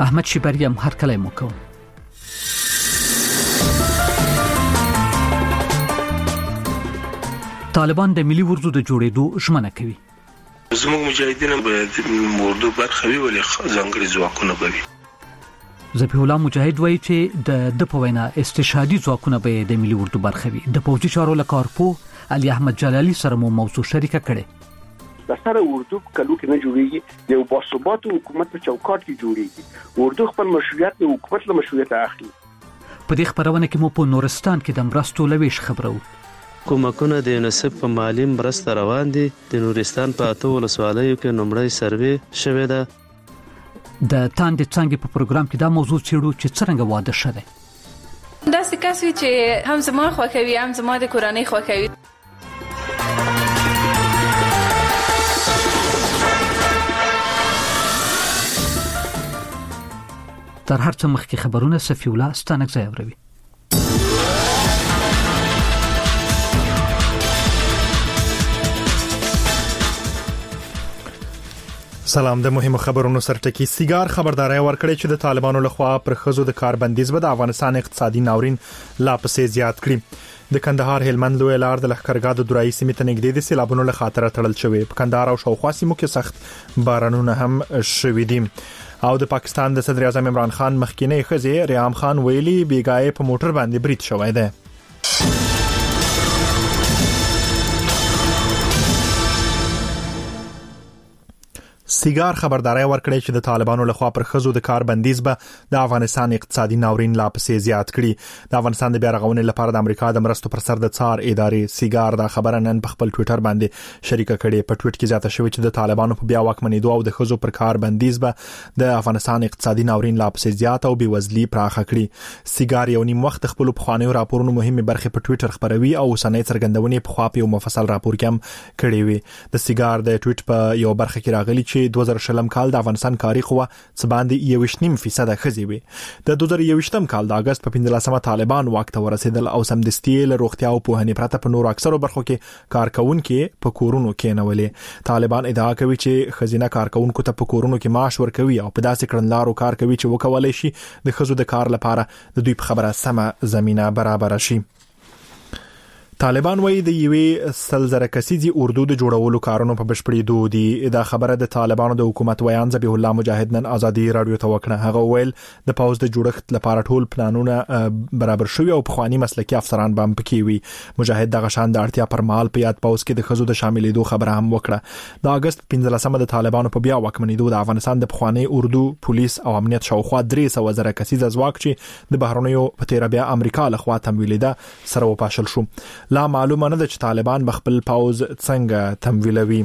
احمد شیبری هم هرکلی مو کوم. طالبان د ملي اردو د جوړېدو ژمنه کوي. زموږ مجاهدین به اردو برخه وي ولې ځانګړي ځواکونه به وي. ذبیح الله مجاهد وایي چې د په وینا استشهادي ځواکونه به د ملي اردو برخه وي. د پوځي چارو له کارپو علي احمد جلالي سره مو موضوع شریکه کړې. د سره اردو کلو کې نه جوړیږي، د باثبات حکومت په چوکاټ کې جوړیږي. اردو خپل مشروعیت د حکومت له مشروعیت اخلي. په دې خبرونه کې مو په نورستان کې د مرستو لويش خبرو. کومکونه د یونیسف په مالی مرسته روان دي. د نورستان په 8 ولسوالیو کې نمړی سروې شوې ده. د تاندې څنګه په پروګرام کې دا موضوع چیرو چې څنګه واده شوه. دا څه کس وی چې هم زما خوښوي هم زما د کورنۍ خوښوي. تر هر څه مخکې خبرونه صفی الله ستانک زیاوروي. سلام. د مهمو خبرونو سرټکی سیګار خبرداري ورکړي چې د طالبانو لخوا پر خزو د کاربندیز به د افغانستان اقتصادي ناورین لا پسې زیات کړي. د کندهار هلمند لوی لار د لښکرګاه د درایي سیمې ته نږدې د سیلابونو له خاطر تړل شوی. په کندهار او شاوخوا سیمو کې سخت بارانونه هم شوي دي. او د پاکستان د صدر اعظم عمران خان مخکینی خزې ریام خان ویلي بیګای په موټر باندې برید شوی دی. سیګار خبرداري ورکړي چې د طالبانو لخوا پر خزو د کاربندیز به د افغانستان اقتصادي ناورین لا پسې زیات کړي. د افغانستان د بیا رغونې لپاره د امریکا د مرستو پر سر د څار ادارې سیګار دا خبره نن په خپل ټوئیټر باندې شریکه کړې. په ټوئیټ کې زیاته شوې چې د طالبانو په بیا واکمنېدو او د خزو پر کاربندیز به د افغانستان اقتصادي ناورین لا پسې زیات او بیوزلي پراخه کړي. سیګار یو نیم وخت خپل پخوانیو راپورونو مهمه برخه په ټوئیټر خبروي او سنې څرګندونې په خوا په مفصل راپور کې هم کړې وي. د سیګار د ټوئیټ په یو برخه کې راغلي چې 2000 کال د افغانستان کاری قوه څه باندې 1.5% خزي وي. د 2021 کال د اگست په 15مه طالبان واک ته ورسېدل او سمدستي له روغتیا او پوهنې پرته په نور اکثرو برخو کې کارکونکو په کورونو کې نولې. طالبان ادعا کوي چې خزینه کارکونکو ته په کورونو کې معاش ورکوي او په داسې کړنلارو کار کوي چې وکولای شي د خزو د کار لپاره د دوی په خبره سمه زمينه برابر شي. طالبان وایي د یوې سلزره کسیزي اردو د جوړولو کارونو په بشپړېدو دي. دا خبره د طالبانو د حکومت ویان ذبیح الله مجاهد نن ازادي رادیو ته وکړه. هغه ویل د پاوز د جوړښت لپاره ټول پلانونه برابر شوي او پخوانی مسلکي افسران به هم پکې وي. مجاهد دغه شان د اړتیا پر مهال په یاد پاوز کې د خزو د شاملېدو خبره هم وکړه. د اگست 15مه د طالبانو په بیا واکمنېدو د افغانستان د پخوانی اردو پولیس او امنیت شاوخوا 300,000 کسیزه ځواک چې د بهرنیو په تیر بیا امریکا لخوا تمویلېده سره وپاشل شو. لا معلومه نه ده چې طالبان بخپل پاوز څنګه تمویلوي.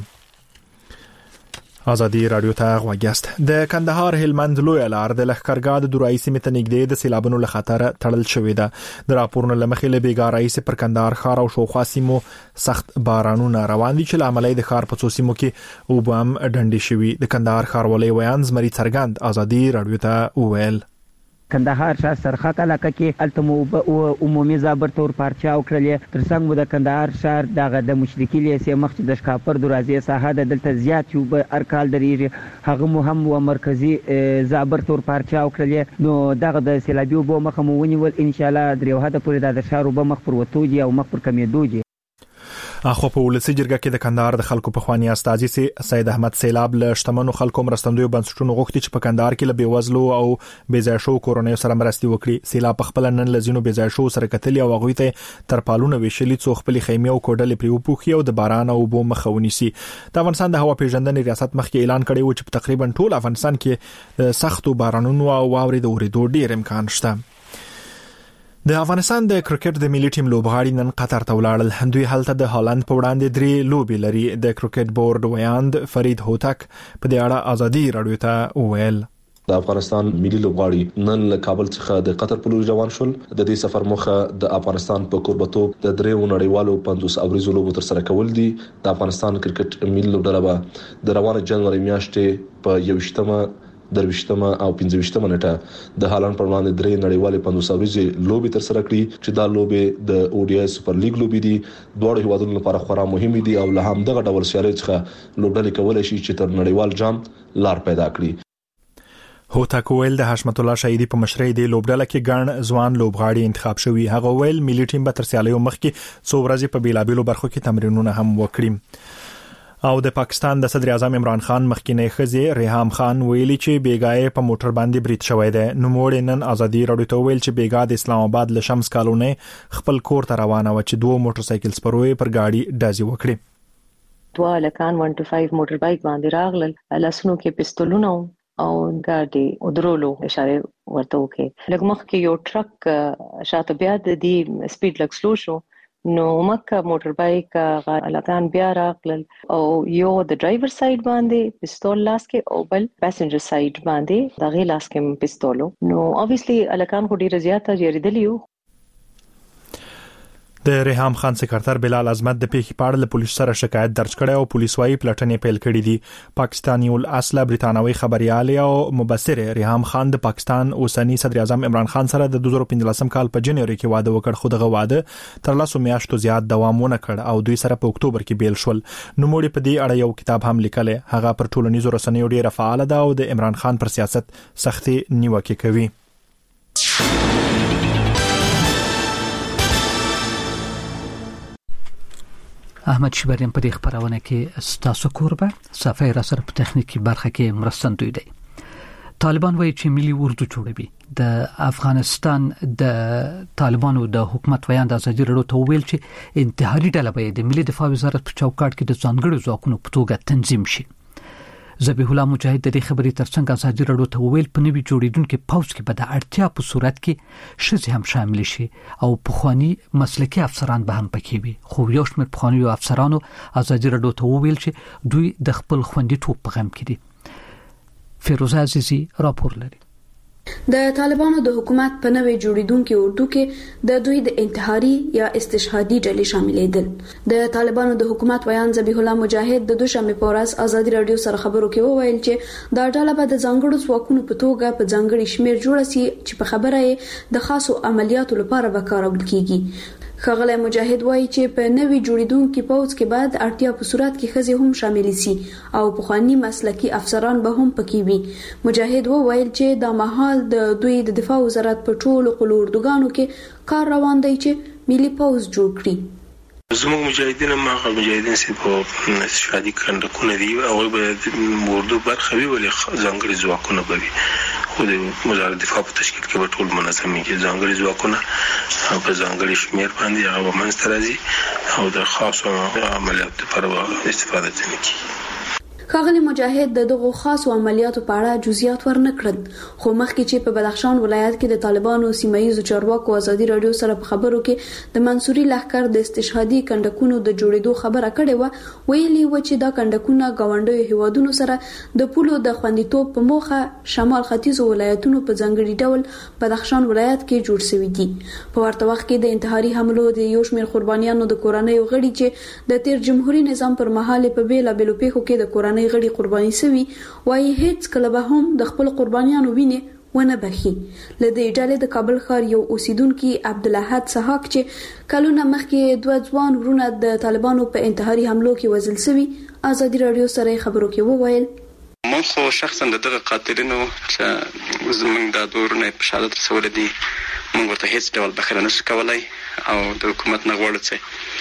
ازادي رادیو ته غوږیاست. د کندهار هلمند لوی لار د لښکرګاه د درایي سیمې ته نږدې د سیلابونو له خطر تړل شوې ده. د راپورونو لمخې له بیګارایي سي پر کندهار ښار او شاوخوا سیمو سخت بارانونه روان دي چې لامل د ښار په څو سیمو کې وبام ډنډې شوي. د کندهار ښاروالۍ ویان زمري څرګند ازادي رادیو ته وویل کندهار شهر سرخه علاقه کې التمو عمومي ضابط تور پارچاو کړل. ترڅنګ د کندهار شهر دغه د مشرقي لیسې مخ د شکاپر دروازې ساحه د دلته زیات یو ارکال درېږي. هغه مهم او مرکزی ضابط تور پارچاو کړل. نو دغه د سیلابي وبو مخ مو ونیول ان شاء الله دریو هدا پورې د شهر وبو مخ پر وتوږي او مخ پر کمیدوږي. اخو په ولسی جرګه کې د کندهار د خلکو په خواني استاذي سي سید احمد سیلاب له شتمنو خلکو مرستندوی بنسټونو غوښتي چې په کندهار کې له بیوزلو او بیځای شو کورونې سره مرستي وکړي. سیلاب په خپل نن لزینو بیځای شو سره کتلی او غوي ته ترپالونه ویشلي څو خپل خیمه او کوډلې پریو پوخي او د باران او بو مخونی سي. د افغانستان د هوا پیژندنې ریاست مخکې اعلان کړی و چې تقریبا ټول افغانستان کې سختو بارانونو او واوري د اورېدو ډیر امکان شته. د افغانستان د کرکټ د ملي ټیم لوبغاړي نن قطر ته ولاړل. دوی هلته د هالند په وړاندې 3 لوبې لري. د کرکټ بورډ ویاند فرید هوتک په دې اړه ازادي رادیو ته وویل د افغانستان ملي لوبغاړي نن له کابل څخه د قطر په لور روان شول. د دې سفر موخه د افغانستان په کوربتوب د 3 نړیوالو 50 اوریزو لوبو تر سره کول دي. د افغانستان کرکټ ملي لوبډله د روانه جنوري میاشتې په 21مه 23مه او 25مه نیټه د هالند پر وړاندې 3 نړیوالې 50 اوریزې لوبې تر سره کړې چې دا لوبې د او ډي آی سوپر لیګ لوبې دي. دوه هیوادونو لپاره خورا مهمه دي او له هم دغه ډول سیالي څخه لوبډلې کولای شي چې تر نړیوال جام لار پیدا کړي. هوتک ویل د حشمت الله شهیدی په مشرۍ د لوبډله کې ګڼ ځوان لوبغاړي انتخاب شوي. هغه ویل ملي ټیم به تر سیالیو مخکې څو ورځې په بیلابیلو برخو کې تمرینونه هم وکړي. او د پاکستان د صدر اعظم عمران خان مخکینی ښځې ریحام خان ویلي چې بیګای په موټر باندې برید شوی دی. نوموړی نن ازادي راډیو ته ویل چې بیګا د اسلام آباد له شمس کالونی خپل کور ته روانه و چې دوه موټر سایکل سپروي پر گاډي ډازي وکړي. دوه لکان 125 موټر بایک باندې راغلل، لاسونو کې پستولونه او ګاډي ودرولو اشاره ورته وکړه. لږ مخکې یو ټرک شاته بیا د دې سپیډ لږ سلو شو، نو مکه موټر بایک لکان بیا راغلل او یو د ډرایور سایډ باندې پستول لاس کې او بل پاسنجر سایډ باندې د غي لاس کې پستولو. نو obviously لکان خو ډیره زیاته جریدلیو. د ریحام خان سکرټر بلال عظمت د پیښې په اړه له پولیسو سره شکایت درج کړی او پولیس وايي پلټنې پیل کړې دي. پاکستاني الاصل برتانوي خبريال او مبصر ریحام خان د پاکستان اوسنی صدر اعظم عمران خان سره د 2015 کال په جنوري کې واده وکړ، خو دغه واده تر لاسو میاشتو زیات دوام ونه کړ او دوی سره په اکتوبر کې بیل شول. نوموړي په دې اړه یو کتاب هم لیکلی. هغه پر ټولنیزو رسنیو ډیره فعال ده او د عمران خان پر سیاست سختي نیوکه کوي. احمد شبریم په دې خبرونه کې ستاسو کوربه صفای را سره په تخنیکی برخه کې مرستندوی دی. طالبان وایي چې ملي اردو جوړوي. د افغانستان د طالبانو د حکومت ویاند ازادي راډیو ته ویل چې انتحاري ډله به د ملي دفاع وزارت په چوکاټ کې د ځانګړو ځواکونو په توګه تنظیم شي. ذبیح الله مجاهد د دې خبرې ترڅنګ ازادي راډیو ته ویل په نوي جوړیدونکو پوځ کې به د اړتیا په صورت کې شذ هم شامل شي او پخوانی مسلکي افسران به هم پکې وي. خو یو شمېر پخوانی افسرانو ازادي راډیو ته ویل چې دوی د خپل خوندیتوب په غم کې دي. فیروزه عزیزی راپور لري. د طالبانو د حکومت په نوې جوړیدونکو اردو کې د دوی د انتحاري یا استشهادي ډلې شاملې دي. د طالبانو د حکومت ویان ذبیح الله مجاهد د دوشنبه په ورځ ازادي راډیو سره خبرو کې وویل چې دا ډله به د ځانګړو ځواکونو په توګه په ځانګړي شمیر جوړ شي چې په خبره یې د خاصو عملیاتو لپاره به کارول کیږي. ښاغلی مجاهد وایي چې په نوې جوړیدونکو پوځ کې بعد اړتیا په صورت کې ښځې هم شامل شي او پخوانی مسلکي افسران به هم پکې وي. مجاهد وویل چې دا مهال د دوی د دفاع وزارت په ټولو قلو اردوګانو کې کار روان دی چې ملي پوځ جوړ کړي. زموږ مجاهدین ماغه مجاهدین چې په استشهادي کندکونه دي او به اردو برخه وی ولې ځانګړي ځواکونه به وي. خو د وزارت دفاع په تشکیل کې به ټول منظمي کې ځانګړي ځواکونه په ځانګړي شمیر باندې هغه منځته راځي او د خاصو عملیاتو لپاره استفاده کوي. ښاغلی مجاهد د دغو خاصو عملیاتو په اړه جزئیات ورنکړل، خو مخکې چې په بدخشان ولایت کې د طالبانو سیمایي چارواکو ازادي راډیو سره په خبرو کې د منصوري لښکر د استشهادي کندکونو د جوړېدو خبره کړې و، ویلي و چې دا کندکونه ګاونډیو هیوادونو سره د پولو د خوندیتوب په موخه شمال ختیځو ولایتونو په ځانګړي ډول بدخشان ولایت کې جوړ شوي دي. په ورته وخت کې د انتحاري حملو د یو شمېر قربانیانو د کورنیو غړي چې د تیر جمهوریت نظام پر مهال په بیلابېلو پیښو کې د کورنۍ غړي قرباني شوي وایي هیڅ کله به هم د خپل قربانیانو وینې ونه بخي. له دې ډلې د کابل ښار یو اوسیدونکي عبدالاحد سحاق چې کلونه مخکې دوه ځوان ورونه د طالبانو په انتحاري حملو کې وژل شوي ازادي راډیو سره خبرو کې وویل مونږ خو شخصا دغه قاتلینو چې زمونږ د دورونه په شهادت رسول دي مونږ ورته هیڅ ډول بخښنه نشو کولای او د حکومت نه غواړو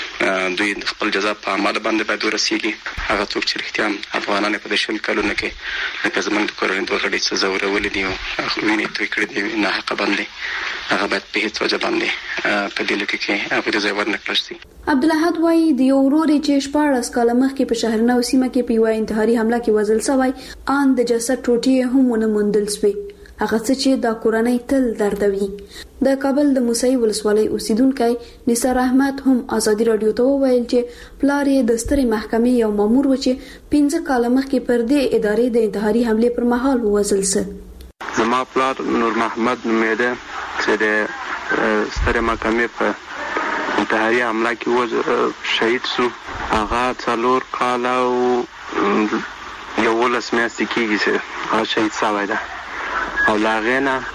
چې دوی خپل جزا په عمل باندې باید ورسیږي. هغه څوک چې رښتیا افغانان په دې شل کلونو کې لکه زمونږ د کورنۍ دوه غړي څه زورولي دي او وینې توی کړي دي نه حق باندې هغه باید په هیڅ وجه باندې په دې لکه کې هغه د ځای ورنکړل شي. عبدالاحد وایي د یو ورور چې 14 کاله مخکې په شهرنو سیمه کې په یو انتحاري حمله کې وژل شوی ان د جسد ټوټې هم ونه موندل شوې. هغه څه چې د کورنۍ تل دردوي. د کابل د موسی ولسوالۍ اوسیدونکي نثار احمد هم ازادي راډیو ته وویل چې پلار یې د سترې محکمې یو مامور و چې 15 کاله مخکې پر دې ادارې د انتحاري حمله پر مهال وژل شو. زما پلار نور محمد نومیده چې د سترې محکمې په انتحاري حمله کې شهید شو. هغه 4 کاله او 11 میاشتې کېږي چې هغه شهید شوی ده او لاغې نه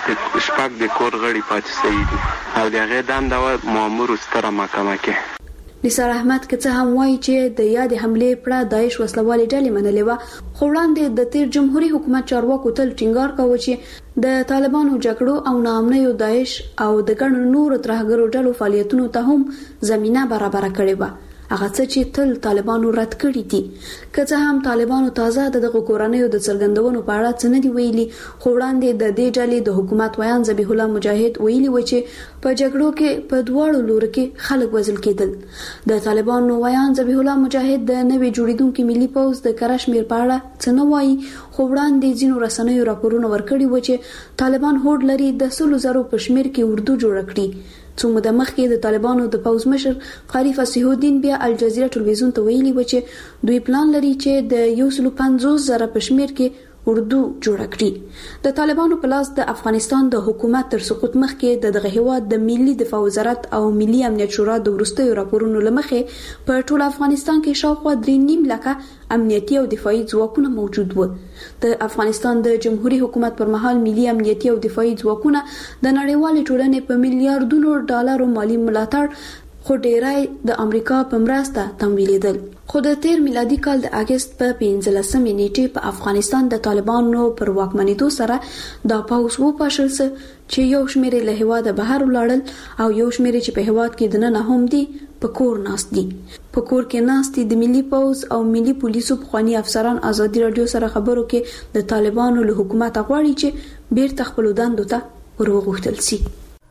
شپږ د کور غړي پاتې شوي دي او د هغې دنده وه مامور ستره محکمه کې. نثار احمد که څه هم وایي چې د یاد حمله پر داعش وسلوالې ډلې منلې و، خو وړاندې د تیر جمهوریت حکومت چارواکو تل ټینګار کاوه چې د طالبانو جګړو او ناامنیو داعش او د ګڼو نورو ترهګرو ډلو فعالیتونو ته هم زمينه برابر کړې و، هغه څه چې تل طالبانو رد کړی دي. که څه هم طالبانو تازه دغه کورنیو د څرګندونو په اړه څه نه دی ویلي، خو وړاندې د دې ډلې د حکومت ویان ذبیح الله مجاهد ویلي و چې په جګړو کې په دواړو لورو کې خلک وژل کېدل. د طالبانو ویان ذبیح الله مجاهد د نوې جوړیدونکو ملي پوز د کشمیر په اړه څه نه وایي، خو وړاندې ځینو رسنیو راپورونه ورکړي و چې طالبان هوډ لري د 100,000 په شمیر کې اردو جوړ کړي. څو موده مخکې د طالبانو د پوز مشر قاری فصیح الدین بیا الجزیره ټلویزیون ته ویلي و چې دوی پلان لري چې د 150,000 په شمیر کې اردو جوړ کړي. د طالبانو په لاس د افغانستان د حکومت تر سقوط مخکې دغه هیواد د ملي دفاع وزارت او ملي امنیت شورا د وروستیو راپورونو لمخې په ټول افغانستان کې شاوخوا 3.5 لکه امنیتي او دفاعي ځواکونه موجود و. د افغانستان د جمهوریت حکومت پر مهال ملي امنیتي او دفاعي ځواکونه د نړیوال ټولنې په میلیارډونو ډالرو مالی ملاتړ خو ډیرای د امریکا په مرسته تمویلېدل. خو د تیر میلادي کال د اگست په 15مې نیټې په افغانستان د طالبانو پر واکمنېدو سره دا پاوس وپاشل چې یو شمېر له هیواده بهر ولاړل او یو شمېر چې په هیواد کې دننه هم دي په کور ناست دي. په کور کې ناست دي د ملي پوز او ملي پولیسو پخوانی افسران ازادي رادیو سره خبرو کې د طالبانو له حکومت غواړي چې بیرته خپل دندو ته ورغوښتل شي.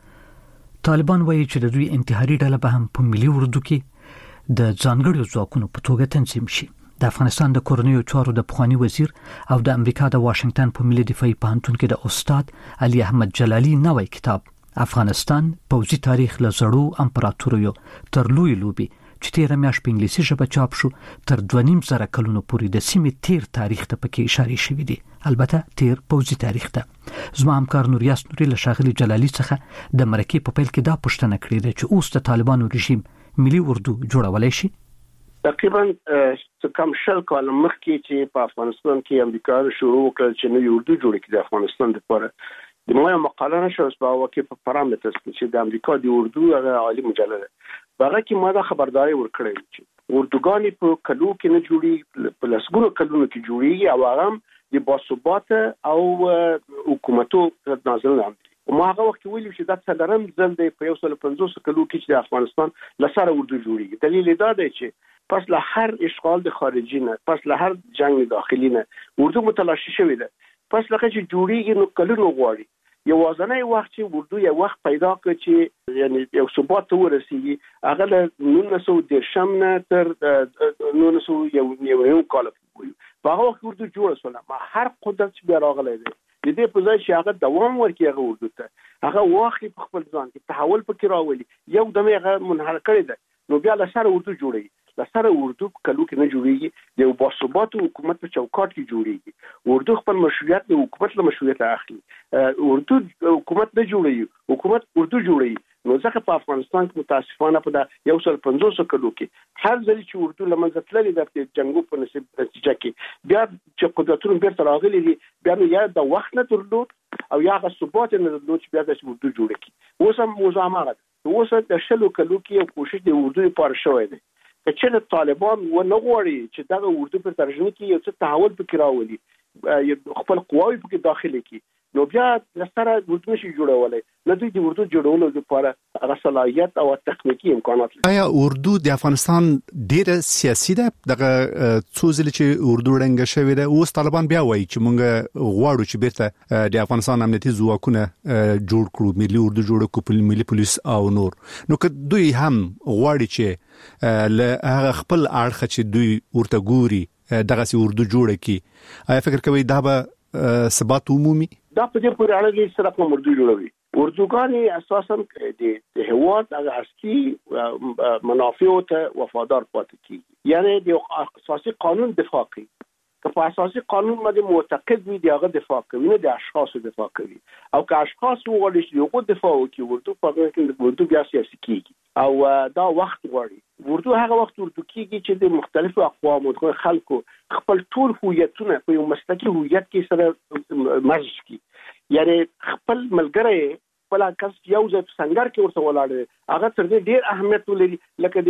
طالبان وایي چې د دوی انتحاري ډله به هم په ملي اردو کې د ځانګړو ځواکونو په توګه تنظیم شي. د افغانستان د کورنیو چارو د پخوانی وزیر او د امریکا د واشنگټن په ملي دفاعي پوهنتون کې د استاد علي احمد جلالي نوې کتاب افغانستان پوځي تاریخ له زړو امپراتوریو تر لوی لوبي چې تیر میاشت په انګلیسي ژبه چاپ شو تر 2.5 کلونو پورې د سیمې تیر تاریخ ته پکې اشاره شوې دي، البته تیر پوځي تاریخ ته. زما همکار نوریاس نوري له شاغلي جلالي څخه د مرکې په پیل کې دا پوښتنه کړې ده چې اوس د طالبانو رژیم ملي اردو جوړولای شي. تقریبا کم 10 کال مخکې چې په افغانستان کې امریکا شروع وکړ چې نوې اردو جوړ کړي د افغانستان لپاره، د موږ مقاله نشو په واقع په پارامترز چې د امریکا د اردو هغه عالی مجله ده، هغه کې ما دا خبرداري ورکړې چې اردوګانی په کلو کې نه جوړي، په لسګونو کلونو کې جوړي او هغه د باثبات او حکومتو نازل نه دي. ما هغه وخت ویل چې دا څلورم ځل دی په 150 کلو کې چې د افغانستان لسره اردو جوړي. دلیل دا دی چې پس له هر اشغال د خارجي نه، پس له هر جنگ داخلي نه اردو متلاشي شوې ده. پس لکه چې جوړیږي نو کلونو غواړي. یوازنی وخت چې اردو یو وخت پیدا کړ چې یعنی یو ثبات ورسیږي هغه له 1910 نه تر 1991 کال پورې په هغه وخت اردو جوړ شو. ما هر قدرت چې بیا راغلی دی د دې په ځای چې هغه دوام ورکړي هغه اردو ته هغه واخلي په خپل ځان کې تحول پکې راولي، یو دمه هغه منحل کړی دی، نو بیا له سره اردو جوړي. لسره اردو کلو کې نه جوړيږي، د باثبات حکومت په چوکاټ کې جوړيږي. اردو خپل مشروعیت د حکومت له مشروعیت اخلي. اردو حکومت نه جوړي، حکومت اردو جوړي. نو ځکه په افغانستان کې متاسفانه په 150 کلو کې هر ځل چې اردو لمنځه تللې د جنگو په نتیجه کې بیا چې قدرتونو بیرته راغلي دي، بیا نو یا د وخت نه درلود او یا غو ثبات نه درلود چې بیا د اردو جوړ کړي. اوس هم موضوع هغه ده، اوس د 100 کلو کې یو کوشش د اردو لپاره شوی دی چې طالبان و نه غواړي چې دا اردو په ترجمه کې یو څه تحول پکې راولي، خپل قواوی پکې داخلي کی، نو بیا لسره اردو شي جوړولای، نه دوی د اردو جوړولو لپاره هغه صلاحیت او تخنیکی امکانات لري. آیا اردو د افغانستان ډیره سیاسي ده؟ دغه څو ځله چې اردو رنګ شوی ده، اوس طالبان بیا وایي چې موږ غواړو چې بیرته د افغانستان امنیتي ځواکونه جوړ کړو، ملي اردو جوړ کړو، ملي پولیس او نور. نو که دوی هم غواړي چې له هغه خپل اړخ چې دوی ورته ګوري دغه سي اردو جوړ کړي، آیا فکر کوي دا به ثبات عمومي؟ دا په دې پورې اړه دي سره کوم اردو جوړوي. اردوګانی اساسا د هواد هغه اصلي منافع ته وفادار پاتې کیږي، یعنی د اساسي قانون دفاع کوي. که په اساسي قانون باندې معتقد وي دغه دفاع کوي، نه د اشخاص دفاع کوي. او که اشخاص وغواړي چې یو دفاع وکړي، اردو په هغه کې اردو بیا سیاسي کیږي او دا وخت غواړي. اردو هغه وخت اردو کیږي چې د مختلفو اقوامو د خلکو خپل ټول هویتونه په یو مسلکي هویت کې سره مرج کی، یعنی خپل ملګری خپل کس یو ځای څنګه کې ورته ولاړ هغه تر دې ډیر اهمیت ولري لکه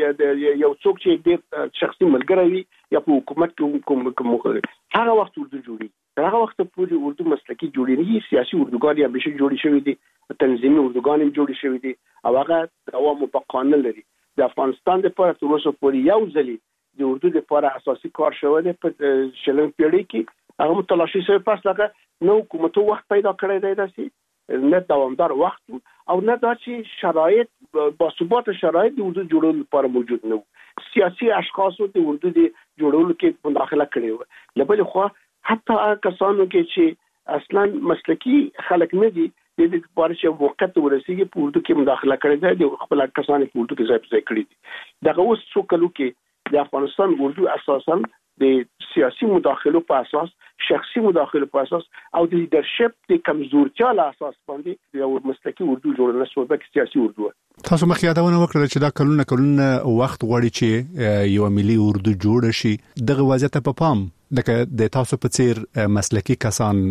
د یو څوک چې ډیر شخصي ملګری وي یا په حکومت کې کوم هغه وخت اردو جوړي هغه وخت پورې اردو مسلکی جوړي نه سیاسي اردوګان یا بشه جوړي شوی دي تنظیمي اردوګان هم جوړي شوی دي او هغه دوام په قانون لري د افغانستان لپاره تر اوسه پورې یو ځلی د اردو لپاره اساسي کار شوی دی په شلم پیړۍ کې هغه متلاشي شوی پس لکه نو حکومتو وخت پیدا کړی دی داسې نه دوامدار وخت او نه دا چې شرایط با ثبات شرایط د اردو جوړولو لپاره موجود نه وو سیاسي اشخاصو د اردو د جوړولو کې مداخله کړې و لبل خو حتی کسانو کې چې اصلا مسلکی خلک نه دي د دې لپاره چې وخت ورسیږي په اردو کې مداخله کړې ده د خپل کسان په اردو کې ځای کړی دي دغه اوس څو کلو کې د افغانستان اردو اساسا د سیاسي مداخلو په اساس شخصي مداخلو په اساس او د لیدرشپ د کمزورتیا له اساس باندې یو مسلکی اردو جوړول شو د سیاسي اردو تاسو مخ یادونه وکړه چې دا کلونه وخت غواړي چې یو ملي اردو جوړ شي دغه وضعیت په پام لکه د تاسو په څیر مسلکی کسان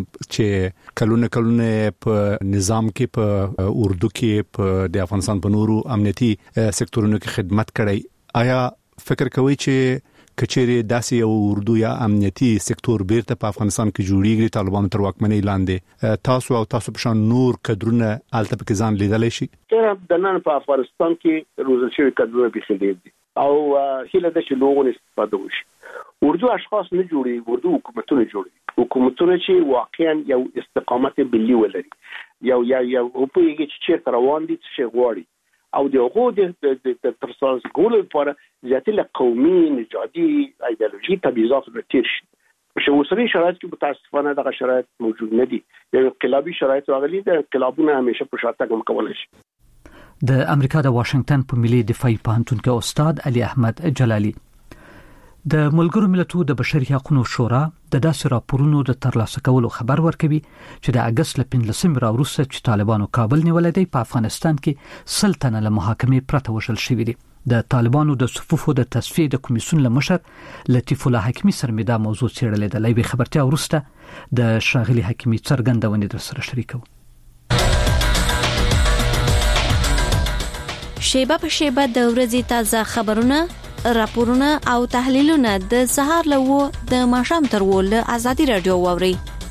چې کلونه په نظام کې په اردو کې په د افغانستان په نورو امنیتي سکتورونو کې خدمت کړی آیا فکر کوي چې کچېری داسې یو اردو یا امنیتي سکتور بیرته په افغانستان کې جوړیږي طالبان تر واکمنۍ لاندې تاسو په شان نور کډرونه الته په ځان لیدلای شي د نن په افغانستان کې روزل شوی کډرونه به خېدي او هله د شلوغون استفاده وشي اردو اشخاص نه جوړي اردو حکومتونه جوړي حکومتونه چې واقعا یو استقامت ملي ولري یو په یوه چې روان دي چې غواړي او دغه د ترڅ ګول لپاره ذاتي له قومي نژادي ایدئولوژي تبعیضات راتیر شي په اوسنۍ شرایط کې متاسفانه دغه شرایط موجود نه دي یو انقلابي شرایط راغلي د انقلابونه همیشه په شاته مکمل شي د امریکا د واشنگټن په ملي دفاعي پوهنتون کې استاد علي احمد جلالي د ملګرو ملتونو د بشري حقوقو شورا د داسې راپورونو د ترلاسه کولو خبر ورکوي چې د اگست ل 15 وروسته چې طالبانو کابل نیولې دی په افغانستان کې سلطنه له محاکمې پرته وشل شوې دي د طالبانو د صفوفو د تصفیه د کمیسیون لمشر لطیف الله حکیمی سره دا موضوع څېړلې ده لایوي خبرتیا وروسته د شاغلي حکیمی څرګندونه در سره شریکو شیبه په شیبه د ورځې تازه خبرونه راپورونه او تحلیلونه د سهار له د ماښام تر ول ازادي رادیو ووري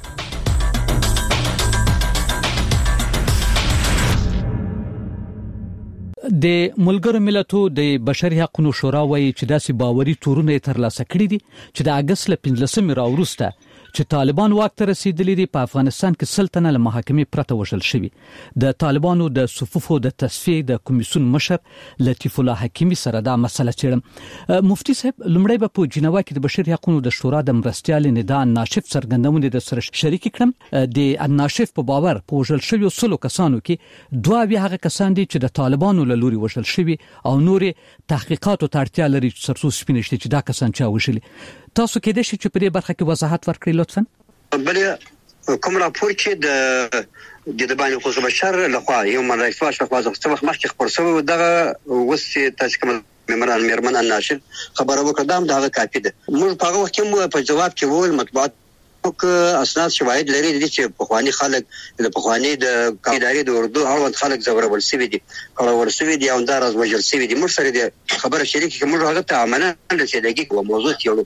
د ملګرو ملتونو د بشري حقوقو شورا وايي چې داسې باوري تورونه ترلاسه کړي دي چې د اگست ل 15 وروسته چې طالبان واک ته رسیدلي دي په افغانستان کې سلطنه له محاکمې پرته وشل شوی د طالبانو د صفوفو د تصفیه د کمیسیون مشر لطیف الله حکیمی سره دا مسله چیرم مفتي صاحب لمړی په جنیوا کې د بشري حقوقو د شورا د مرستيال ندا ناشف څرګندونه د سره شریک کړم د ناشف په باور په وشل شوی سلو کسانو کې دوه بیا هغه کسان دي چې د طالبانو له لوري وشل شوی او نورې تحقیقات او تړتیا لري چې سرسو سپینشتي چې دا کسان چا وشلي تاسو کې د شي چې په دې برخه کې وضاحت ورکړئ لطفا بل کوم راپور چې د باندې خصوص بشر لخوا یو رئیس واش لخوا څه وخت مخکې خبر شوی دغه وسه تاسو کوم میرمن الناشر خبره وکړه دا کافي ده موږ په هغه وخت کې په جواب کې وول مطبوعات اسناد شواهد لري چې په خواني خلک د پخوانی د ادارې د اردو اړوند خلک زورول سوي دي کړهور سوي دي او انداز وجل سوي دي موږ سره د خبره شریک کې موږ هغه ته عملاً رسیدګي کوم موضوع یو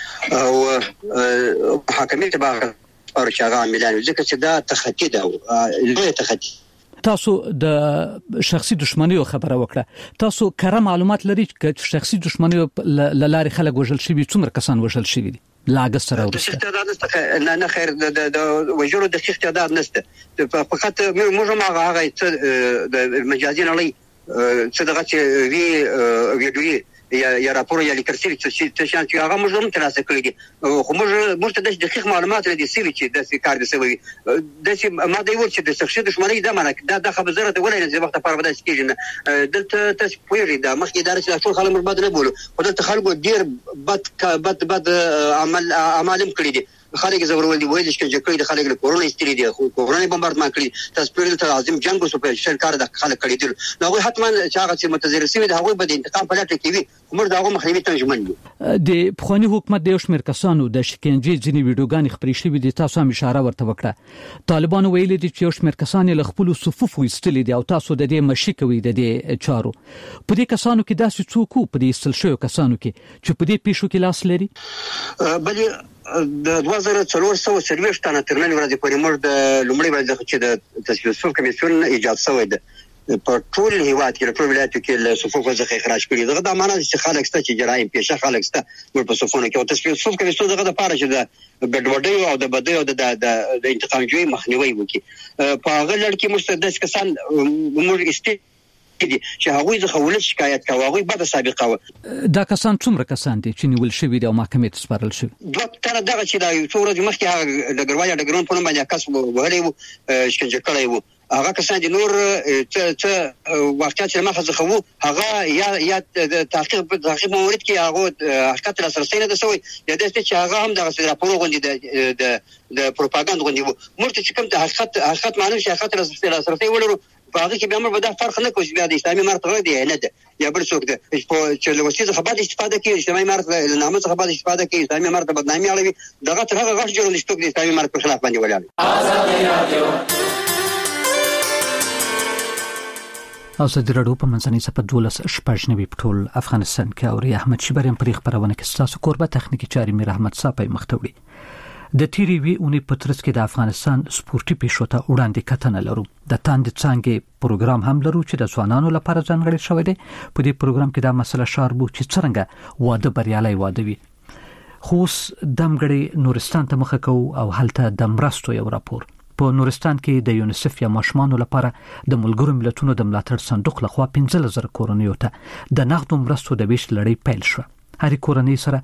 او حکومت به او شغال ملان ځکه چې دا تخطي ده لوی تخطي تاسو د شخصي دښمنیو خبره وکړه تاسو کره معلومات لري چې شخصي دښمنیو لارې خلک وژل شي څومره کسان وژل شي دي لاګ سره ورسته نه خیر د وجلو د استعداد نشته فقط موږ ما هغه د مجازي نه لې څه دغه چې ویډیو یا راپور یا لیکل چې شان چې هغه موږ هم ترلاسه کړی دي خو موږ ته د دقیق معلومات لري چې د کار د سوي د ما دی ور چې د شخصي دښمنۍ د مانه دا خبره زره ته ولې نه وخت په ودا سکیږي دلته تاسو پوهیږئ د مخکې ادارې چې ټول خلک مربوط نه بولو خو دلته خلکو ډیر بد عمل کړی دي خلک زورول دي وایي چې کړي د خلک له کورونا استری دي خو کورونا بمباردمان کړي تاسو په دې عظیم جنگ وسو په شرکار د خلک کړي دي نو هغه حتما چې هغه چې متضرر شوی د هغه په انتقام په لټه کې وي کومر دغه مخنیوي تنظیمن دي د بخوانی حکومت د شمیر کسانو د شکنجې ځینی ویډیوګانې خبرې شوې دي تاسو هم اشاره ورته وکړه طالبان ویلي دي چې شمیر کسان له خپل صفوف وستلې دي او تاسو د دې مشي کوي د دې چارو په دې کسانو کې داسې څوک په دې سلشو کسانو کې چې په دې پیښو کې لاس لري بلې د 2440 تنه ترمن ورځې پورې موږ د لومړی ورځ چې د تصفیه کمیسیون ایجاد شوی دی په ټول هیواد کې په ولایتو کې له صفوف څخه اخراج کړي دغه د امانت چې خلک ست چې جرایم پیشه خلک ست ور په صفونه کې او تصفیه کمیسیون دغه د پاره چې د ګډوډۍ او د بدۍ او د انتقام جوړي مخنیوي وکړي په هغه لړ کې مستدس کسان موږ چې هغوی ځخه ولې شکایت کوي هغوی به سابقه و دا کسان څومره کسان دي چې نیول شوی دی او محکمې ته سپارل شوی دوه تر دغه چې دا یو څو ورځې مخکې هغه د ګروای د ګرون په نوم باندې کس وهلی و شکنجه کړی و هغه کسان دي نور ته واقعیت چې مخه ځخه وو هغه یا تحقیق مورد کې هغه حقیقت لاسرسي نه دسوي یا د چې هغه هم دغه راپور غونډي د پروپاګاندا غونډي وو مرته چې کوم د حقیقت معنی چې حقیقت لاسرسي ولرو باغی کې به امر به دا فرق نه کوي بیا د اسلامي مرتبه دی نه ده یا بل څوک ده چې له وسیله خبرت استفاده کوي اسلامي مرتبه نامه خبرت استفاده کوي اسلامي مرتبه بدنامي اړوي دغه تر هغه غږ جوړول شته د اسلامي مرتبه خلاف باندې ولاړ ازادي رادیو په منځنۍ صفه 12 شپږنوي پټول افغانستان کې او احمد شبریم پر خبرونه کې ستاسو قربت تخنیکی چاري میر احمد صاحب مختوړي د تیری وی اونې پترس کې د افغانستان سپورتي پیښو ته وړاندې کتنه لرو د تاند څنګه پروګرام هم لرو چې د ځوانانو لپاره ځانګړی شوی دی په دې پروګرام کې دا مسله شاربو چې څنګه واده بریالي واده وي خوس دمګړي نورستان ته مخه کو او هلته د مرستو یو راپور په نورستان کې د یونیسف یا ماشومان لپاره د ملګرو ملتونو د ملاتړ صندوق لخوا 15000 کورنیو ته د نغدو مرستو د ویش لړۍ پیل شو هر کورنۍ سره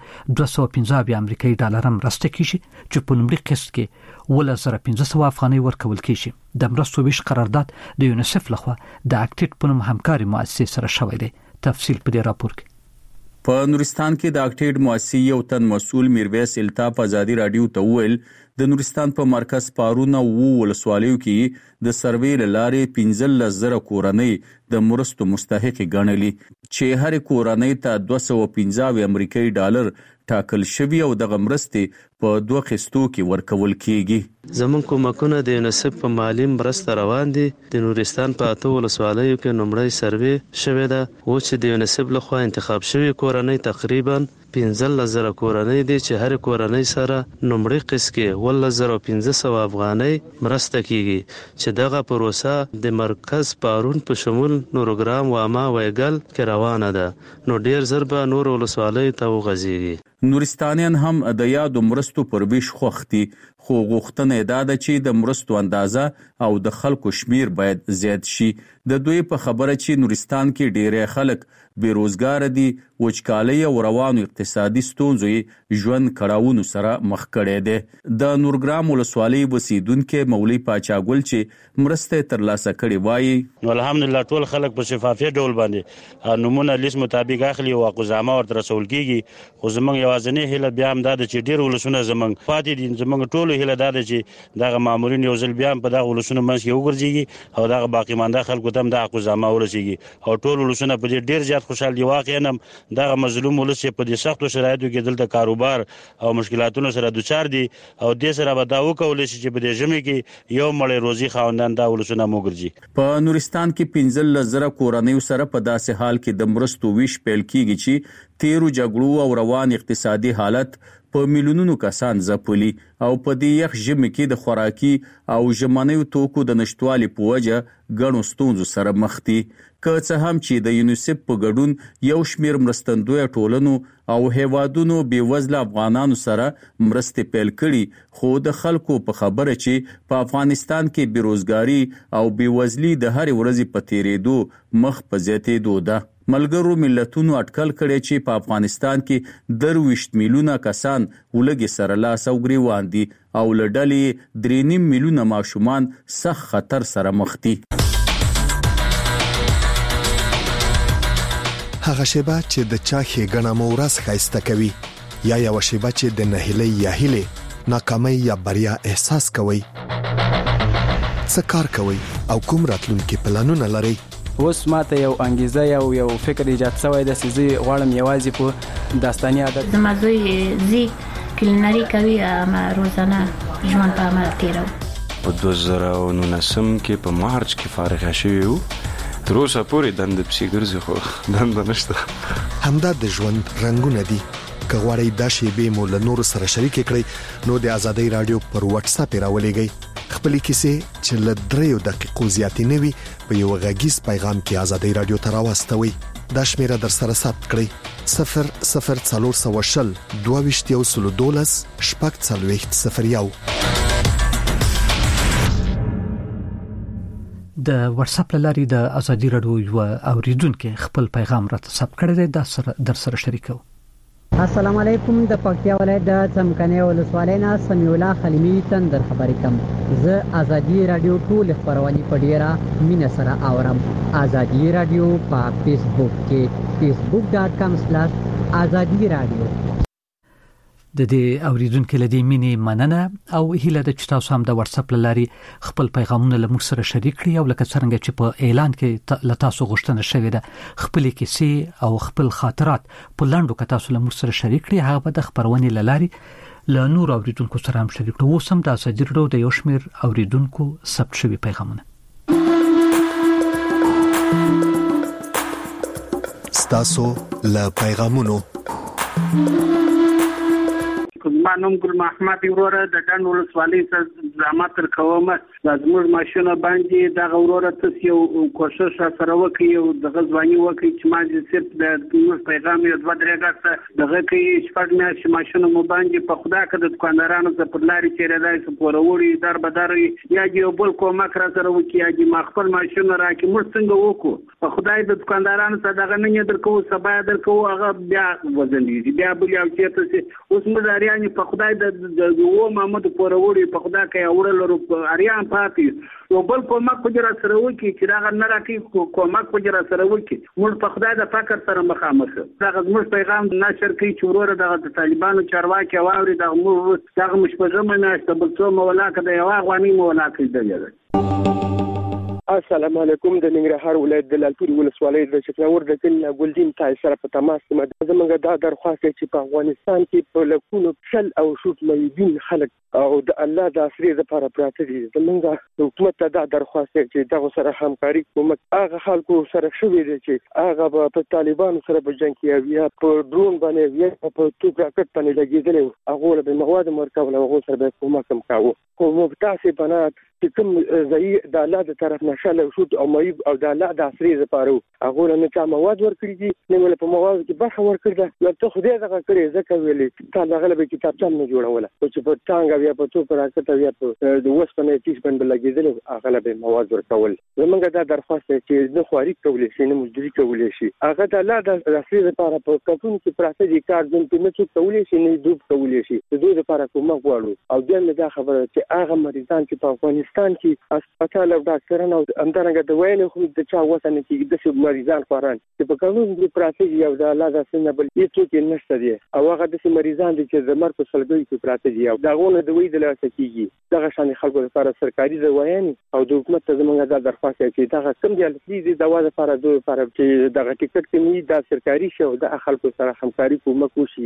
215 امریکایي ډالر مرسته کیږي چې په لومړي قسط کې 1500 افغانۍ ورکول کیږي د مرستو ویش قرارداد د یونیسف لخوا د اکټیټ په نوم همکاري مؤسسه سره شوی دی تفصیل په دې راپور کې په نورستان کې د اکټیټ مؤسسې یو تن مسؤل میرویس الطاف ازادي رادیو ته ویل د نورستان په مرکز پارونه ولسوالیو کې د سروې لارې 15000 کورنۍ د مرستو مستحق ګڼلي چې هر کورنۍ ته 215 امریکایي ډالر ټاکل شوی او د مرستې په 2 قسطو کې ورکول کیږي زمون کومکونه د یونیسف په مالی مرسته روان دي د نورستان په 8 ولسوالیو کې نمړی سروې شوی ده او چې د یونیسف لخوا انتخاب شوی کورنۍ تقریبا 15000 کورنۍ دي چې هر کورنۍ سره نمړی قسط کې 1500 افغانۍ مرسته کیږي چې دغه پروسه د مرکز پارون په شمول نورګرام واما ویګل کې روانه ده نو ډیر زربه نور ولسوالۍ ته وغځيږي نورستانیان هم د یادو مرستو پر ویش خوختي خو غوښتنه ده چې د مرستو اندازه او د خلکو شمیر باید زیات شي د دوی په خبره چې نورستان کې ډېر خلک بیروزګار دي وچکالۍ او روانو اقتصادي ستونزې ژوند کړهونو سره مخ کړي دي د نورګرام ولسوالۍ وسیدونکو مولوی پاچاګل چې مرسته ترلاسه کړي وایي نو الحمدلله ټول خلک په شفافیت ډول باندې نمونه لیست مطابق اخلي او اقزامه ورته رسول کیږي خو زمونږ یوازنی هله بیا هم د چې ډیر ولسونه زمونږ پاتې دي زمونږ ټول هله د چې دغه مامورین یو ځل بیا په دغه ولسونه منځ کې وګرځيږي او دغه باقی مانده خلکو ته د اقزامه ورسیږي او ټول ولسونه په ډیر زیات خوشحال دي واقعا دغه مظلوم ولس په دې سختو شرایطو کې دلته کاروبار او مشکلاتونو سره دوچار دي او د سره به دا وکول شي چې په دې ژمي کې یو مړی روزي خاوندان دا ولسونه موګرځي په نورستان کې 15000 کورنۍ سره په داسې حال کې د مرستو ویش پیل کیږي چې تیرو جګړو او روان اقتصادي حالت په میلیونونو کسان ځپلي او په دې یخ ژمي کې د خوراکي او ژمنیو توکو د نشټوالي په وجه ګڼو ستونزو سره مخ دي که څه هم چې د یونیسف په ګډون یو شمیر مرستندوی ټولنو او هیوادونو بیوزله افغانانو سره مرستې پیل کړي خو د خلکو په خبره چې په افغانستان کې بیروزګاری او بیوزلي د هر ورځې په تیریدو مخ په زیاتېدو ده ملګرو ملتونو اټکل کړي چې په افغانستان کې 20 میلیونه کسان ولګي سره لاس او ګریوان دي او لړډلې 3.5 میلیونه ماشومان سخت خطر سره مخ دي هغه شیبه چې د چا ښېګڼه مو ورځ ښایسته کوي یا یو شیبه چې د نهیلۍ یا هیلې ناکامۍ یا بریا احساس کوئ؟ څه کار کوئ او کوم راتلونکي پلانونه لرئ؟ اوس ماته یو انګیزه یو فکر ایجاد شوی د سيزي غواړم یوازې په داستاني عادت د مزوی زی کلینری کوي ما روزانه ژوند په عمل تیرو. په 2019 کې په مارچ کې فارغ شوی وو. تر اوسه پورې دند پسې ګرځي خو دند نشته. همدا د ژوند رنگونه دي. که غواړئ دا شیبې مو له نورو سره شریک کړئ نو د آزادۍ رادیو پر واتس اپ راولېږئ. خپلې کیسې چې له 3 دقیقو زیاتې نه وي په یو غږیز پیغام کې آزادۍ رادیو ته راوستوئ. دا شمیره در سره ثبت کړئ 00420 22 00 د واتس اپ لاري د آزادۍ رادیو یو اوریدونکو خپل پیغام راته ثبت کړی دی دا در سره شریکو. السلام علیکم. د پکتیا ولایت د څمکنیو ولسوالۍ نه سمیع الله خلیمی تندر خبرې کوم. زه آزادۍ رادیو ټول خبرونه په ډیره مینه سره اورم. آزادۍ رادیو په فیسبوک کې facebook.com/azadi radio. د دې اوریدونکو لدی مینه مننه او هیله د چتاو سم د واتس اپ لاري خپل پیغامونه له موږ سره شریک کړئ او لکه څنګه چې په اعلان کې لتاسو غوښتنه شوې ده خپل کیسې او خپل خاطرات په لاندو کې تاسو له موږ سره شریک کړئ. هغه به د خبرونه لاري له نور اوریدونکو سره هم شریک کړو. وسم د سجدرو د یو شمیر اوریدونکو ثبت شوی پیغامونه ستاسو له پیغامونو. ما نوم ګل محمد وروره د ډنډ ولسوالۍ څخه زحمت کوم. زموږ ماشونه باندې د وروره تاسو یو کوشش سره وکړئ او د غزوانی وکړئ چې ما دې صرف د پیغام یو 2-3 غاښه دغه کې شپږ میاشتې ماشونه مو باندې په خدا کې د دکاندارانو څخه پر لاري چیرې دای څه پوروري در بدر یا یو بل کومک را سره وکړي یا ما خپل ماشونه راکې موږ څنګه وکړو په خدای د دکاندارانو څخه دغه نه درکو سبا درکو هغه بیا وزن دي بیا بل یو چې تاسو اوس مزاریان په خدای د و محمد پوروري په خدا کې اورل اریان پاتې یو بل کومک په جره سره وکړي چې دا نه راکې کومک په جره سره وکړي موږ په خدای د فقر سره مخامخ دا موږ پیغام نشر کوي چې وروره د طالبانو چارواکي واوري د موږ دغه مشپږه مناسته بل څو مولا کده یو غوانی مولا کده. السلام علیکم. د ننګرهار ولایت د لالپورې ولسوالۍ د چکناور د کلي ګلدین تای سره په تماس کې زموږ دا درخواست چې په افغانستان کې په لکونو شل او شوت مېدین خلک او د الله د اسرې لپاره پراته دي. زموږ حکومت ته دا درخواست چې دغه سره همکاري کومک هغه خلکو سره شوي دي چې هغه په طالبانو سره په جنگ کې یا په ډرون باندې یا په توپ راکټ باندې لګیدل هغه له مواد مرکب له هغه سره به کومک کاوه. کوم تاسو بنات چې کوم ځای د الله د طرف نشاله شوت او مېب او د الله د اسرې لپاره هغه له چا مواد ورکړي دي نه ول په مواد کې برخه ورکړي نو ته خو دې دغه کړې ځکه ویلې تا غلبه کتاب څنګه نه جوړوله چې په ټانګ بیا په تو پر راکټ بیا په د وسپنې تیس باندې لګیدل هغه به مواد ورکول. زمونږ دا درخواست چې نه خواري کولې شي نه مزدوري کولې شي هغه د الله د اسرې لپاره په کتون کې پراته دي کار دن په نه څه کولې شي نه دوب کولې شي د دوی لپاره کومه غواړو او دې دا خبره چې هغه مریضان چې په افغانستان کې هسپتال او ډاکټرانو او همدارنګه د وینې خو د چا وسنه کې د مریضان خوران چې په قانون کې پراته دي او د الله د سنه بل هیڅ کې نشته دي او هغه د مریضان دي چې د مرګ په سلګي کې پراته دي او داغونه د وې د لاسه کېږي دغه شان خلکو لپاره سرکاري ځوایان او د حکومت ته زموږ د درخواست چې دغه کم دي د دوا لپاره چې دغه ټیکټ کې د سرکاري شو د خلکو سره همکاري کومک وشي.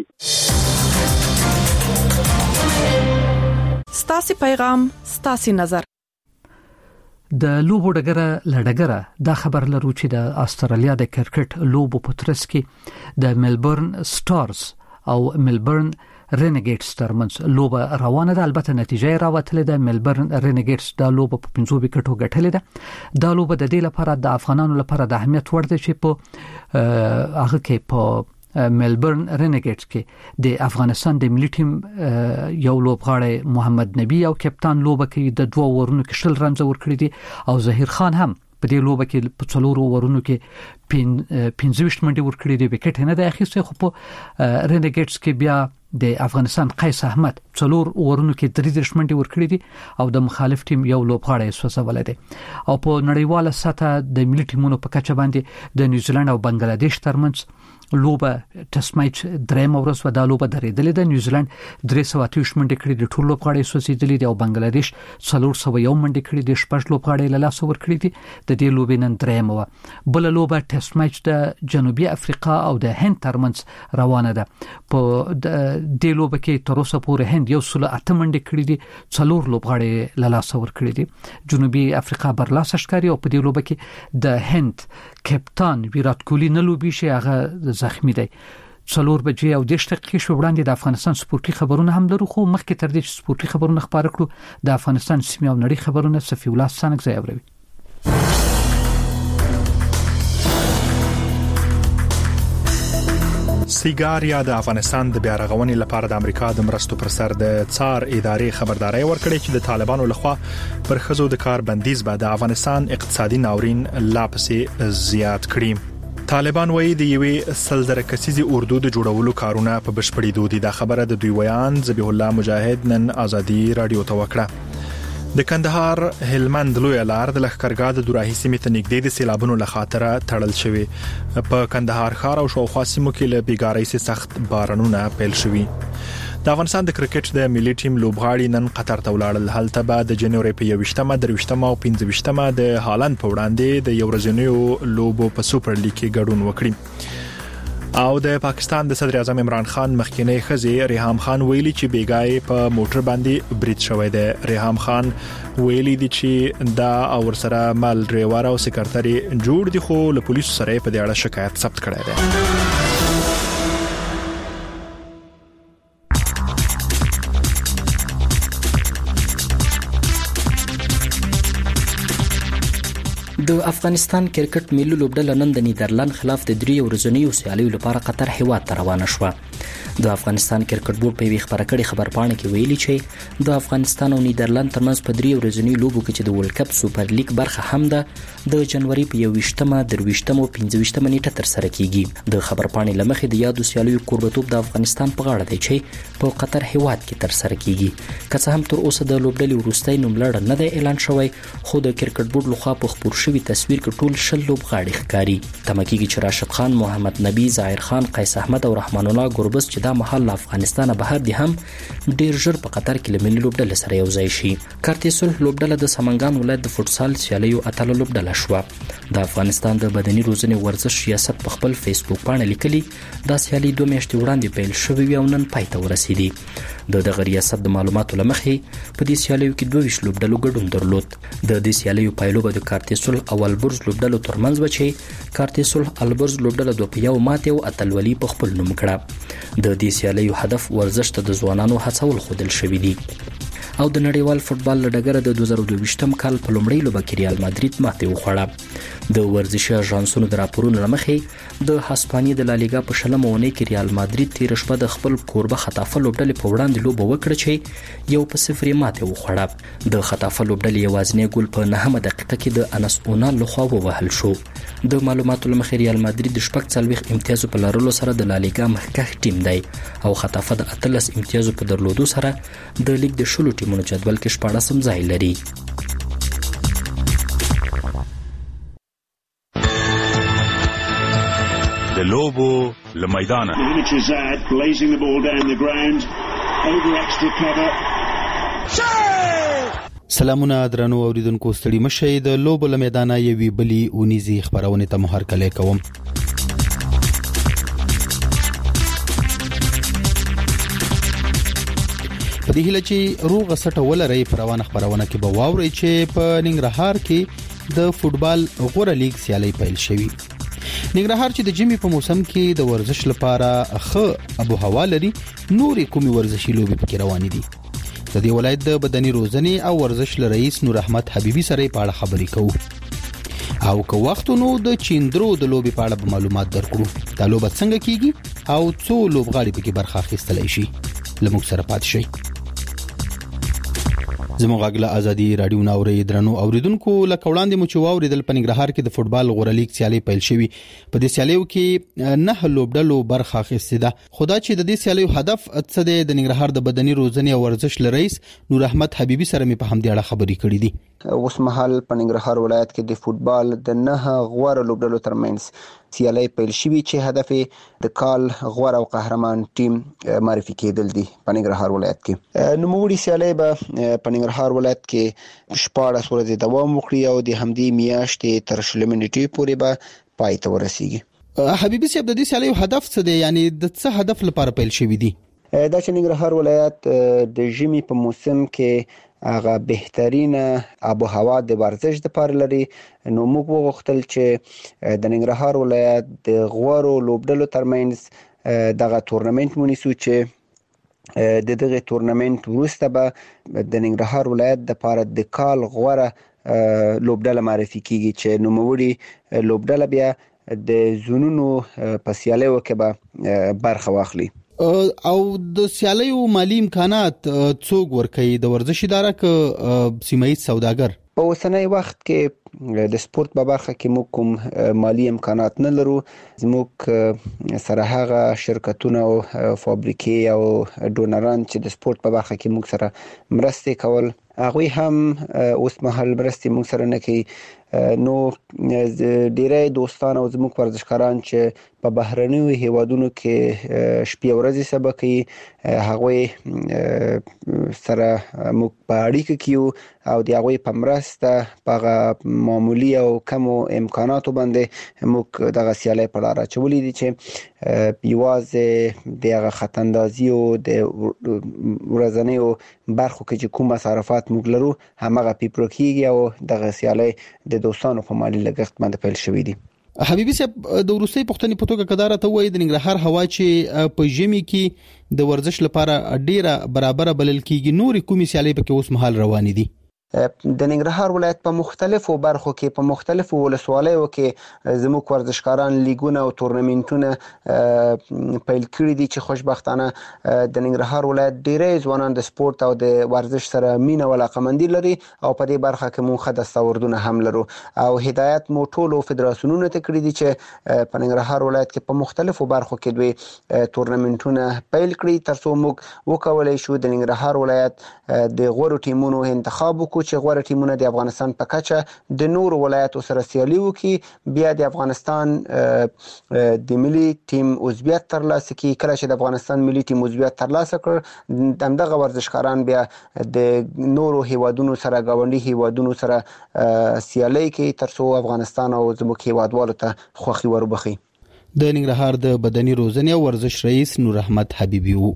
ستاسو پیغام ستاسو نظر. د لوبو ډګره لډګره دا خبر لرو چې د استرالیا د کرکټ لوبو په ترڅ کې د ملبورن سټارز او ملبورن رینیګیټس ترمنځ لوبه روانه ده. البته نتیجه راوتلې ده. ملبورن رینیګیټس دا لوبه په 15 وکټو ګټلې ده. دا لوبه د دې لپاره د افغانانو لپاره د اهمیت وړ ده چې په هغه کې په ملبورن رینیګیټس کې د افغانستان د ملي ټیم یو لوبغاړی محمد نبی او کپتان لوبه کې د 2 اورونو کې شل رنز ورکړي دي او ظهیر خان هم په دې لوبه کې په 4 اورونو کې 15 منډي ورکړي دي. وکټ نه ده اخیسته خو په رینیګیټس کې بیا د افغانستان قیس احمد 4 اورونو کې 33 منډي ورکړي دي او د مخالف ټیم یو لوبغاړی سوسول دی. او په نړیواله سطح د ملي ټیمونو په کچه باندې د نیوزیلند او بنگلاديش ترمنځ لوبه ټیسټ میچ درېم ورځ و دا لوبه درېدلې ده. نیوزیلند 328 منډې کړې د ټول لوبغاړي سوځېدلې دي او بنگلاديش 401 منډې کړې د شپږ لوبغاړي له لاس ور کړې دي. د دې لوبې نن درېم و. بل لوبه ټیسټ میچ د جنوبي افریقا او د هند ترمنځ روانه ده. په دې لوبه کې تر اوسه پورې هند 108 منډې کړې دي، 4 لوبغاړي له لاس ور کړې دي. جنوبي افریقا برلاسه ښکاري او په دې لوبه کې د هند کپتان ویرات کوهلی نه لوبي شي، هغه زخمی دی. 4 بجې او 10 دقیقې شو وړاندې د افغانستان سپورتي خبرونه هم لرو، خو مخکې تر دې چې سپورتي خبرونه خبره کړو د افغانستان سیمه او نړۍ خبرونه صفي الله سانګ ځای اوروي. سیګار یا د افغانستان د بیا رغونې لپاره د امریکا د مرستو پر سر د څار ادارې خبرداري ورکړې چې د طالبانو لخوا پر خزو د کار بندیز به د افغانستان اقتصادي ناورین لا پسې زیات کړي. طالبان وایي د یوې سلزره کسیزي اردو د جوړولو کارونه په بشپړې دودي. دا خبره د دوی ویان ذبیح الله مجاهد نن ازادي رادیو ته وکړه. د کندهار هلمند لوی لار د لښکرګاه د دوراهي سیمې ته نږدې د سیلابونو له خاطره تړل شوی. په کندهار ښار او شاوخوا سیمو کې له بیګارۍ څخه سخت بارانونه پیل شوي. د افغانستان د کرکټ د ملي ټیم لوبغاړي نن قطر ته ولاړل. هلته به د جنوري په 21مه، 23مه او 25مه د هالند په وړاندې د یو ورځنیو لوبو په سوپر لیګ کې ګډون وکړي. او د پاکستان د صدر اعظم عمران خان مخکینی خزي ریحام خان ویلي چې بیګای په موټر باندې برید شوی دی. ریحام خان ویلي دی چې دا اور سره مال ډرایور او سکرټری جوړ دي، خو له پولیسو سره په دې اړه شکایت ثبت کړی دی. د افغانستان کرکټ ملي لوبډله نن د نیدرلند خلاف د 3 ورځنیو سیالیو لپاره قطر هیواد ته روانه شوه. د افغانستان کرکټ بورډ په خبره کړې خبرپاڼه کې ویلي چې د افغانستان او نیدرلند ترمنځ په 3 ورځنیو لوبو کې چې د ورلد کپ سوپر لیګ برخه هم ده د جنوري په 21مه، 23مه او 25مه نیټه تر سره کیږي. د خبرپاڼې لمخې د یادو سیالیو قربتوب د افغانستان په غاړه دی چې په قطر هیواد کې تر سره کیږي. که څه هم تر اوسه د لوبډلې وروستۍ نوملړ نه دی اعلان شوی، خو د کرکټ بورډ لخوا په خبر شوی تصویر کې ټول 10 لوبغاړي ښکاري. تمکیږي چې راشد خان، محمد نبی، ظاهر خان، قیس احمد او رحمان الله ګوربز چې دا محل افغانستان بهر دي هم ډیر ژر په قطر کې لمنې لوبډلې سره یو ځای شي. کارتیسل لوبډله د سمنګان ولایت د فوتسال سیالیو اتل لوبډله شو. د افغانستان د بدني روزنې ورزش ریاست په خپل فیسبوک باندې لیکلي دا سیالي 2 میاشتې وړاندې پیل شوې او نن پای ته ورسېدي. دغه ریاست د معلوماتو لمخې په دې سیالیو کې 22 لوبډلو ګډون درلود. د دې سیالیو پایلو به د کارتیسل او البرز لوبډلو ترمنځ و چې کارتیسل البرز لوبډله 2-1 ماته او اتلولي په خپل نوم کړه. د دې سیالیو هدف ورزش ته د ځوانانو هڅول خودل شوی دی. او د نړیوال فوتبال لډګره د 2022م کال په لومړۍ لوبه کې ریال مادرید ماته وخوړه. د ورزشي اژانسونو د راپورونو لمخې د هسپانیې د لالیګا په شلمه ونې کې ریال مادرید تیر شپه د خپل کوربه خطافه لوبډلې په وړاندې لوبه وکړه چې 1-0 ماته وخوړه. د خطافه لوبډلې یوازینی ګول په 9مه دقیقه کې د انس اونال لخوا ووهل شو. د معلوماتو لمخې ریال مادرید د 40 امتیازو په لرلو سره د لالیګا مخکښ ټیم دی او خطافه د 18 امتیازو په درلودو سره د لیګ د شلو ټیمونو جدول کې 14 ځای لري. د لوبو لمیدانه سلامونه درنو اوریدونکو، ستړي مشئ. د لوبو لمیدانه یوې بلی اونیزي خبرونه ته محرکله کوم. په دې هله چې روغ سټه ولري پروانه خبرونه کې به واوري چې په ننګرهار کې د فوتبال غوړه لیګ سیالي پیل شوی. ننګرهار چې د جمی په موسم کې د ورزش لپاره ښه ابو هوا لري، نورې کومي ورزشي لوبې پکې روانې دي. د دې ولایت د بدني روزنې او ورزش رئیس نور احمد حبیبي سره په اړه خبرې کوو او که وختونو د چیندرو د لوبې په اړه معلومات درکړو. دا لوبه څنګه کیږي او څو لوبغاړي پکې برخه اخیستلی شي. لموږ سره پات شئ. زموږ غږ له ازادي رادیو ناوړي درنو اوریدونکو، لکه وړاندې مو چې واوریدل په ننګرهار کې د فوتبال غوړه لیګ سیالي پیل شوی. په دې سیالیو کې 9 لوبډلو برخه اخیسته. خدا چې د دې سیالیو هدف څه دی، د ننګرهار د بدني روزنې او ورزش رئیس نور احمد حبیبي سره مې په همدې اړه خبرې کړې دي. اوس مهال په ننګرهار ولایت کې د فوتبال د 9 غوړه لوبډلو ترمنځ سیالي پیل شوی چې هدف د کال غوره او قهرمان ټیم معرفي کېدل دي په ننګرهار ولایت کې. نوموړي سیالي به په ننګرهار ولایت کې 14 ورځې دوام وکړي او د همدې میاشتې تر شلمې نیټې پورې به پای ته ورسیږي. حبیبي صاحب د دې سیالیو هدف څه دی؟ یعنی د څه هدف لپاره پیل شوی دی؟ دا چې ننګرهار ولایت د ژمي په موسم کې هغه بهترینه آب و هوا د ورزش لپاره لري، نو موږ وغوښتل چې د ننګرهار ولایت د غوړو لوبډلو ترمنځ دغه تورنمنت ونیسو چې د دغه تورنمنت وروسته به د ننګرهار ولایت لپاره د کال غوره لوبډله معرفي کیږي چې نوموړي لوبډله بیا د زونونو په سیالیو کې به برخه واخلي. او د سیالیو مالی امکانات څوک ورکوي؟ د ورزش اداره که سیمایي سوداګر؟ په اوسنۍ وخت کې د سپورت په برخه کې موږ کوم مالی امکانات نه لرو. زموږ سره هغه شرکتونه او فابریکې او ډونران چې د سپورت په برخه کې موږ سره مرستې کول، هغوی هم اوس مهال مرستې موږ سره نه کوي. نو ډیری دوستان او زموږ ورزشکاران چې په بهرنیو هیوادونو کې شپې ورځې سبا کوي، هغوی سره موږ په اړیکه کې یو او د هغوی په مرسته په معمولی او کمو امکاناتو باندې موږ دغه سیالۍ په لار اچولې دي چې یوازې د هغه خطاندازي او د ورځنیو برخو کې چې کوم مصارفات موږ لرو همغه پیپرو کېږي او دغه سیالۍ د دوستانو په مالی لګښت باندې پیل شوې دي. حبیبي صاحب د وروستۍ پوښتنې په توګه کدار ته وایي د ننګرهار هوا چې په ژمي کې د ورزش لپاره ډیره برابر بلل کیږي، نورې کومې سیالۍ پکې اوس مهال روانې دي؟ د ننګرهار ولایت په مختلفو برخو کې په مختلفو ولسوالیو کې زموږ ورزشکاران لیګونه او تورنمنټونه پیل کړي دي چې خوشبختانه د ننګرهار ولایت ډیری ځوانان د سپورت او د ورزش سره مینه او علاقه‌مندي لري او په دې برخه کې موږ ښه دستاوردونه هم لرو او هدایت مو ټولو فدراسیونونو ته کړی دي چې په ننګرهار ولایت کې په مختلفو برخو کې دوی تورنمنټونه پیل کړي ترڅو موږ وکولای شو د ننګرهار ولایت د غوړو ټیمونو انتخاب وکړو چې غوړه ټیمونه د افغانستان په کچه د نورو ولایتو سره سیالي وکړي، بیا د افغانستان د ملي ټیم عضویت ترلاسه کړي. کله چې د افغانستان ملي ټیم عضویت ترلاسه کړ، دغه ورزشکاران بیا د نورو هیوادونو سره ګاونډي هیوادونو سره سیالي کوي ترڅو افغانستان او زموږ هیوادوالو ته خوښي وربخي. د ننګرهار د بدني روزنې او ورزش رئیس نور احمد حبیبي وو.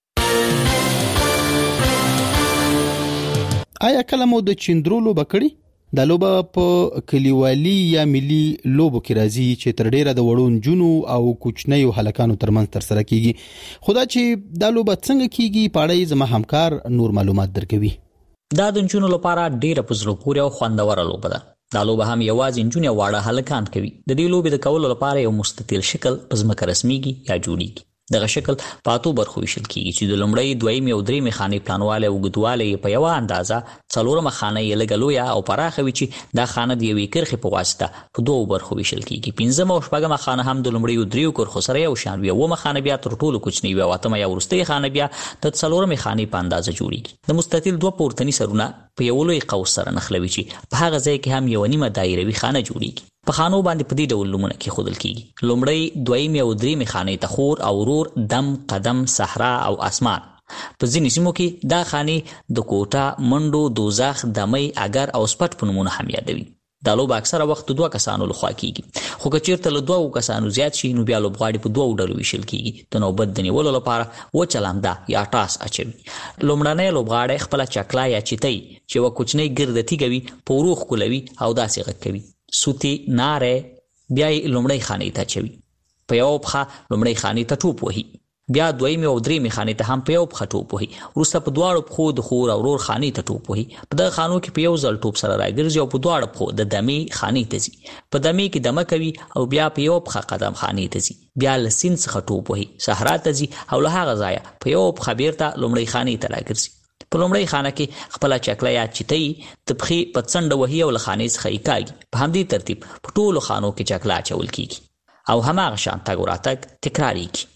آیا کله مو د چیندرو لوبه کړې؟ دا لوبه په کلیوالي یا ملي لوبو کې راځي چې تر ډیره د وړو نجونو او کوچنیو هلکانو ترمنځ ترسره کیږي. خدا چې دا لوبه څنګه کیږي په اړه زما همکار نور معلومات درکوي. دا د نجونو لپاره ډیره په زړه پورې او خوندوره لوبه ده. دا لوبه هم یوازې نجونې او واړه هلکان کوي. د دې لوبې د کولو لپاره یو مستطیل شکل په ځمکه رسمیږي یا جوړیږي. دغه شکل په اتو برخو ویشل کیږي چې د لومړۍ، دویمې او درېمې خانې پلانواله او اوږدوالی په یوه اندازه، څلورمه خانه یې لږه لویه او پراخه وي چې دا خانه د یوې کرښې په واسطه په دوو برخو ویشل کیږي. پنځمه او شپږمه خانه هم د لومړیو دریو کرښو سره یو شان وي. اوومه خانه بیا تر ټولو کوچنۍ وي او اتمه یا وروستۍ خانه بیا د څلورمې خانې په اندازه جوړیږي. د مستطیل دوه پورتني سرونه په یو لوی قوس سره نښلوي چې په هغه ځای کې هم یو نیمه دایروي خانه جوړیږي. په خانو باندې په دې ډول نومونه کېښودل کیږي. لومړی، دویمې او درېمې خانې ته خور او ورور، دم، قدم، صحرا او اسمان. په ځینې سیمو کې دا خانې د کوټه، منډو، دوزخ، دمۍ، اگر او سپټ په نومونو هم یادوي. دا لوبه اکثره وخت دوه کسانو لخوا کیږي، خو که چیرته له دوه کسانو زیات شي نو بیا لوبغاړي په دوه ډلو ویشل کیږي. د نوبت د نیولو لپاره وچه لمده یا ټاس اچوي. لومړنی لوبغاړی خپله چکلا یا چیتۍ چې یوه کوچنۍ ګرده تیږه وي په ورو ښکلوي او داسې غږ کوي. سوتی، ناره، بیا یې لومړۍ خانې ته اچوي. په یوه پښه لومړۍ خانې ته ټوپ وهي، بیا دویمې او درېمې خانې ته هم په یوه پښه ټوپ وهي. وروسته په دواړو پښو د خور او ورور خانې ته ټوپ وهي. په دغه خانو کې په یو ځل ټوپ سره راګرځي او په دواړو پښو د دمې خانې ته ځي. په دمې کې دمه کوي او بیا په یوه پښه قدم خانې ته ځي. بیا له سیند څخه ټوپ وهي، صحرا ته ځي او له هغه ځایه په یوه پښه بیرته لومړۍ خانې ته راګرځي. په لومړۍ خانه کې خپله چکله یا چیتۍ د پښې په څنډه وهي او له خانې څخه یې کاږي. په همدې ترتیب په ټولو خانو کې چکله اچول کیږي او هماغه شان تګ وراتګ تکراریږي.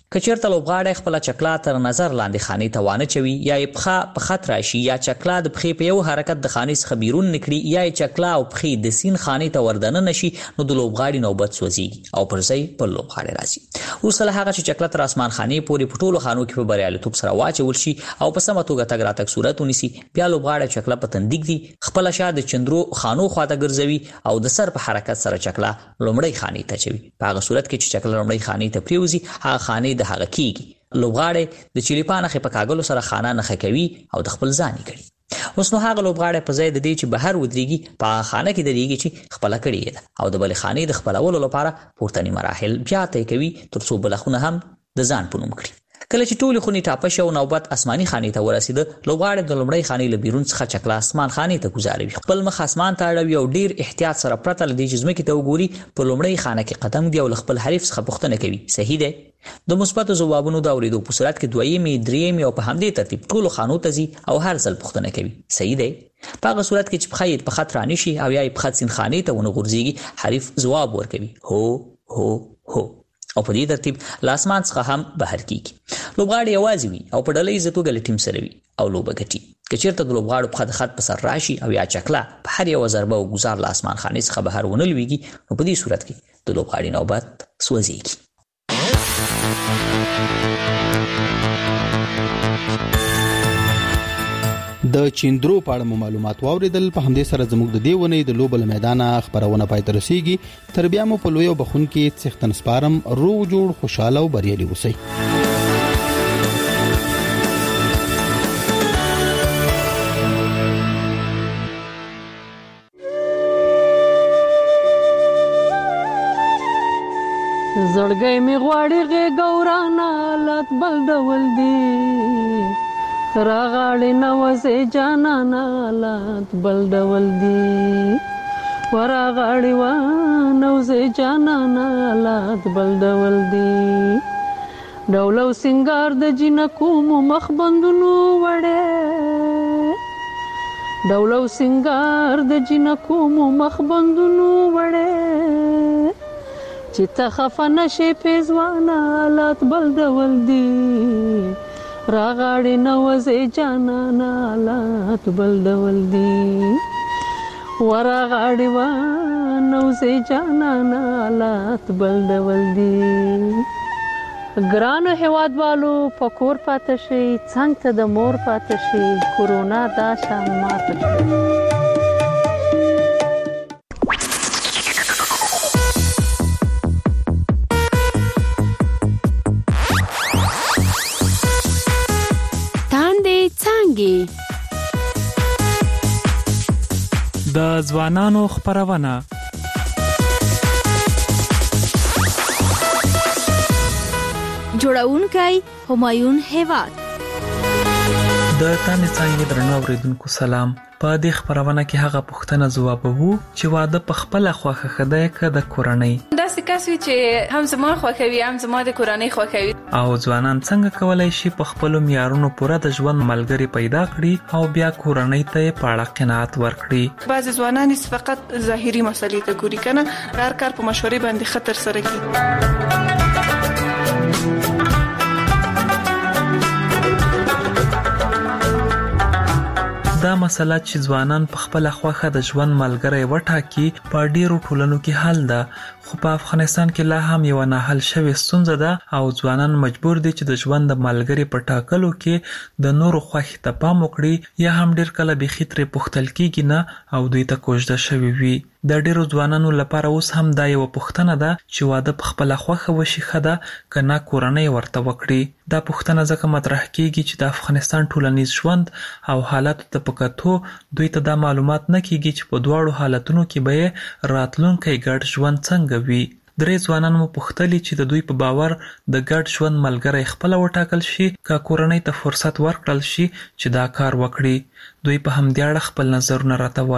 کچیرته لوبغاړی خپل چکلا تر نظر لاندې خانې ته وانه چوي یا پخه په خط راشي یا چکلا د پخې په یو حرکت د خانې څخه بیرون نکړي یا چکلا او پخې د سین خانې ته وردن نشي نو د لوبغاړي نوبت سوځي او پر ځای په لوبغاړي راځي. اوس له هغه چې چکلا تر اسمان خانې پورې په ټولو خانو کې په بریالیتوب سره واچول شي او په سمه توګه تګ راتګ صورت ونیسي بیا لوبغاړي چکلا په تندیک دي خپل شاده چندرو خانو خواته ګرځوي او د سر په حرکت سره چکلا لومړی خانې ته چوي. په هغه صورت کې چې چکلا لومړی خانې ته پریوزي هغه خانې د هغه کیږي. لوبغاړي د چلیپانه په کاغلو سره خانه نخ کوي او د خپل ځان کړي. اوس نو هغه لوبغاړي په ځای د دې چې بهر ودرېږي په خانه کې درېږي چې خپل کړي ده او د بل خانې د خپلولو لپاره پورتنی مراحل بیا طی کوي ترڅو بلخونه هم د ځان په نوم کړي. کله چې ټول خونی ټاپه شو نوبت اسماني خانې ته ورسید لوبغاړي د لومړی خانې له بیرون څخه چکلا اسمان خانې ته گزاروي خپل مخ اسمان ته اړوي او ډیر احتیاط سره پرته لدی چې زمکه ته وګوري په لومړی خانه کې قدم دی او خپل حریف څخه پوښتنه کوي صحیح ده. د مثبت جوابونو دا اوریدو په صورت کې دویمه درېمه او په همدې ترتیب ټول خانو ته زی او هر ځل پوښتنه کوي صحیح ده. په هغه صورت کې چې بخید په خط رانی شي او یا په خط سین خانې ته ونغورځيږي حریف جواب ورکوي هو هو هو او په دې ترتیب لاسمان څخه هم بهر کیږي. لوبغاړي یوازې وي او په ډله ییز توګه له ټیم سره وي او لوبه ګټي. کچیرته د لوبغاړو په خط په سر راشي او یا چکلا په هر یو ضربه او گزار لاسمان خانې څخه بهر ونه لويږي نو په دې صورت کې د لوبغاړي نوبت سوځيږي. د چیندرو په اړه معلومات واوریدل په همدې سره زموږ د دیونې د لوبل میدان خبرونه پای ته رسیږي. تر بیا مو په لوی او بخون کې څښتن سپارم روغ جوړ خوشاله او بریالي اوسئ. زړګي می غواړي غورانا لات بل ډول دی راغاړي نوځي جانانا لات بل ډول دی وراغاړي و نوځي جانانا لات بل ډول دی ډولو سنگار د جنکو مخ بندونو وړه ډولو سنگار د جنکو مخ بندونو وړه چې ته خفنه شي پېزوانا لات بل ډول دی راغاړي نوځي جانانا لات بل ډول دی وراغاړي و نوځي جانانا لات بل ډول دی. ګرانو هیوادوالو پکور پاتې شي څنګه ته د مور پاتې شي کورونا دا شان ماته شي. د ځوانانو خبرونه جوړونکي همایون هیواد د تانه څنګه درنو اوریدونکو سلام. په دې خبرونه کې هغه پوښتنه ځوابوو چې واده په خپل خوخه خدای ک د کورنۍ دا سکاسوي چې هم زما خوخوي هم زما د کورنۍ خوخوي او ځوانان څنګه کولای شي په خپل معیارونو پوره د ژوند ملګری پیدا کړي او بیا کورنۍ ته په اړه قناعت ورکړي. بعض ځوانان فقط ظاهري مسلې ته ګوري کنه کار په مشورې باندې خطر سره کوي. دا مسله چې ځوانان په خپل خوخه د ژوند ملګری وټاکي په ډیرو ټولنو کې حل ده خو په افغانستان کې لا هم یو نه حل شوی ستونزه ده او ځوانان مجبور دي چې د ژوند د ملګری په ټاکلو کې د نورو خوښ ته پام وکړي یا هم ډیر کله به خطر پختل کېږي نه او دوی ته کوژده شوی وي. د ډیرو ځوانانو لپاره اوس هم دا یو پوښتنه ده چې واده په خپل خوخه وشي خده کنه کورنۍ ورته وکړي. دا پوښتنه ځکه مطرح کیږي چې د افغانستان ټولنیز ژوند او حالات ته پکاتو دوی ته دا معلومات نه کیږي چې په دواړو حالتونو کې به راتلونکي ګډ ژوند څنګه وي. درې ځوانان مو پوښتلي چې د دوی په باور د ګډ ژوند ملګری خپل وټاکل شي که کورنۍ ته فرصت ورکړل شي چې دا کار وکړي. دوی په همدې اړه خپل نظرونه راته وایي.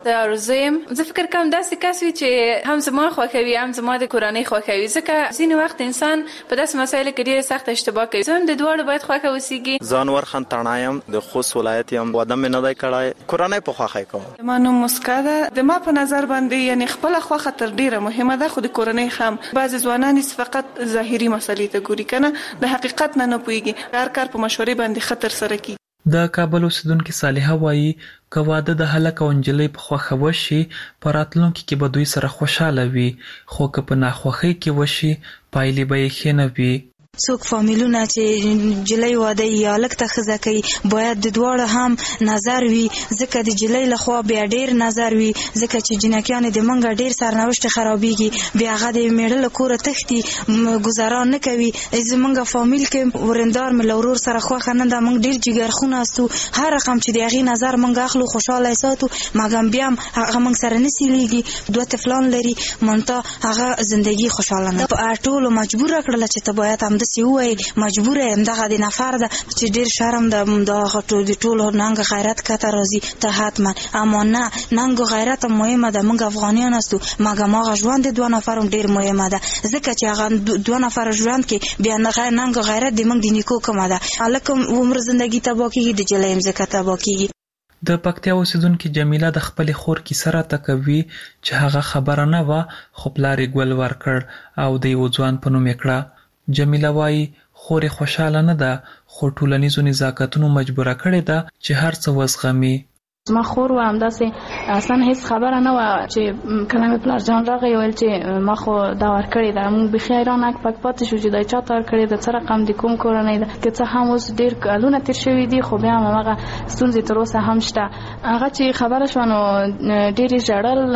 د زویم زه فکر کوم داسې کس وي چې هم زما خوښوي هم زما د کورنۍ خوښوي، ځکه ځینې وخت انسان په داسې مسایلو کې ډېره سخته اشتباه کوي. زه هم د دواړو باید خوښه اوسېږي. زه انور خان تڼا یم، د خوست ولایت یم. واده مې نه دی کړی، کورنۍ په خوښۍ کوم. زما نوم مسکا ده. د ما په نظر باندې یعنی خپله خوښه تر ډېره مهمه ده، خو د کورنۍ هم. بعضې ځوانان فقط ظاهري مسلې ته ګوري که نه، د حقیقت نه پوهېږي. هر کار په مشورې باندې ښه ترسره کېږي. د کابل اوسیدونکې صالحه وایي که واده د هلک او نجلۍ په خوښه وشي په راتلونکي کې به دوی سره خوشحاله وي، خو که په ناخوښۍ کې وشي پایلې به یې ښې نه وي. څوک فامیلونه چې جلۍ واده یا هلک ته ښځه کوي باید د دواړو هم نظر وي، ځکه د جلۍ لخوا بیا ډېر نظر وي، ځکه چې جنکیانې د منګه ډېر سرنوشت خرابېږي، بیا هغه د میړه له کوره تښتي، ګزاران نه کوي. زمونږ فامیل کې ورندار مې له ورور سره خوښه نه ده، موږ ډېر جګرخونه استو، هر رقم چې د هغې نظر موږ اخلو خوشحاله یې ساتو، مګم بیا هم هغه موږ سره نه سیلیږي. 2 طفلان لري، منتها هغه زندګي خوشحاله نه. په ټولو مجبوره کړله چې ته باید همداسې ووایي، مجبوره یم دغه د نفر ده چې ډېر شرم ده، د ټولو ننګ غیرت کته راځي ته حتما. اما نه، ننګ غیرت مهمه ده، موږ افغانیان استو، مګم هغه ژوند د 2 نفرو ډېر مهمه ده، ځکه چې هغه 2 نفر ژوند کې بیا ننګ غیرت د موږ د نیکو کمه ده. هلک عمر زندګي تباه کېږي، د جلۍ هم ځکه تباه کېږي. د پکتیا اوسیدونکې جمیله د خپلې خور کیسه راته کوي چې هغه خبره نه وه، خو پلار یې ګل ورکړ او د یو ځوان په نوم یې کړه. جمیله وایي خور یې خوشحاله نه ده، خو ټولنیزو نزاکتونو مجبوره کړې ده چې هر څه وزغمي. زما خور و همداسې اصلا هیڅ خبره نه وه چې کله مې پلار جان راغی ویل چې ما خو دا ورکړې ده. موږ بیخي حیران اک پک پاتې شو چې دا چا ته ورکړې ده، څه رقم د کوم کورنۍ ده. که څه هم اوس ډېر کلونه تېر شوي دي، خو بیا هم هماغه ستونزې تر اوسه هم شته. هغه چې خبره شوه نو ډېر یې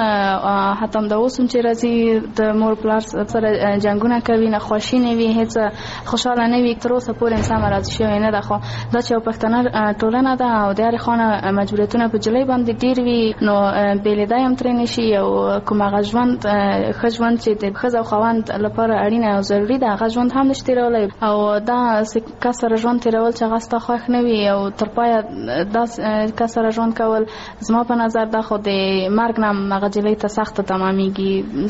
ژړل، حتی همدا اوس هم چې راځي د مور پلار سره جنګونه کوي، ناخواشي نه وي، هېڅ خوشحاله نه وي. تر اوسه پورې انسان راضي شوی نه ده. خو دا چې یو پښتنه ټولنه ده او د هرې خوا مجبوریتونه په جلۍ باندې ډېر وي، نو بېلېدا هم ترې نه شي. او کوم هغه ژوند ښه ژوند چې د ښځه او خاوند لپاره اړینه او ضروري ده، هغه ژوند هم نشي تېرولی. او دا کس سره ژوند تېرول چې هغه ستا خوښ نه وي او تر پایه دا کس سره ژوند کول، زما په نظر دا خو د مرګ نه هم هغه جلۍ ته سخته تمامېږي.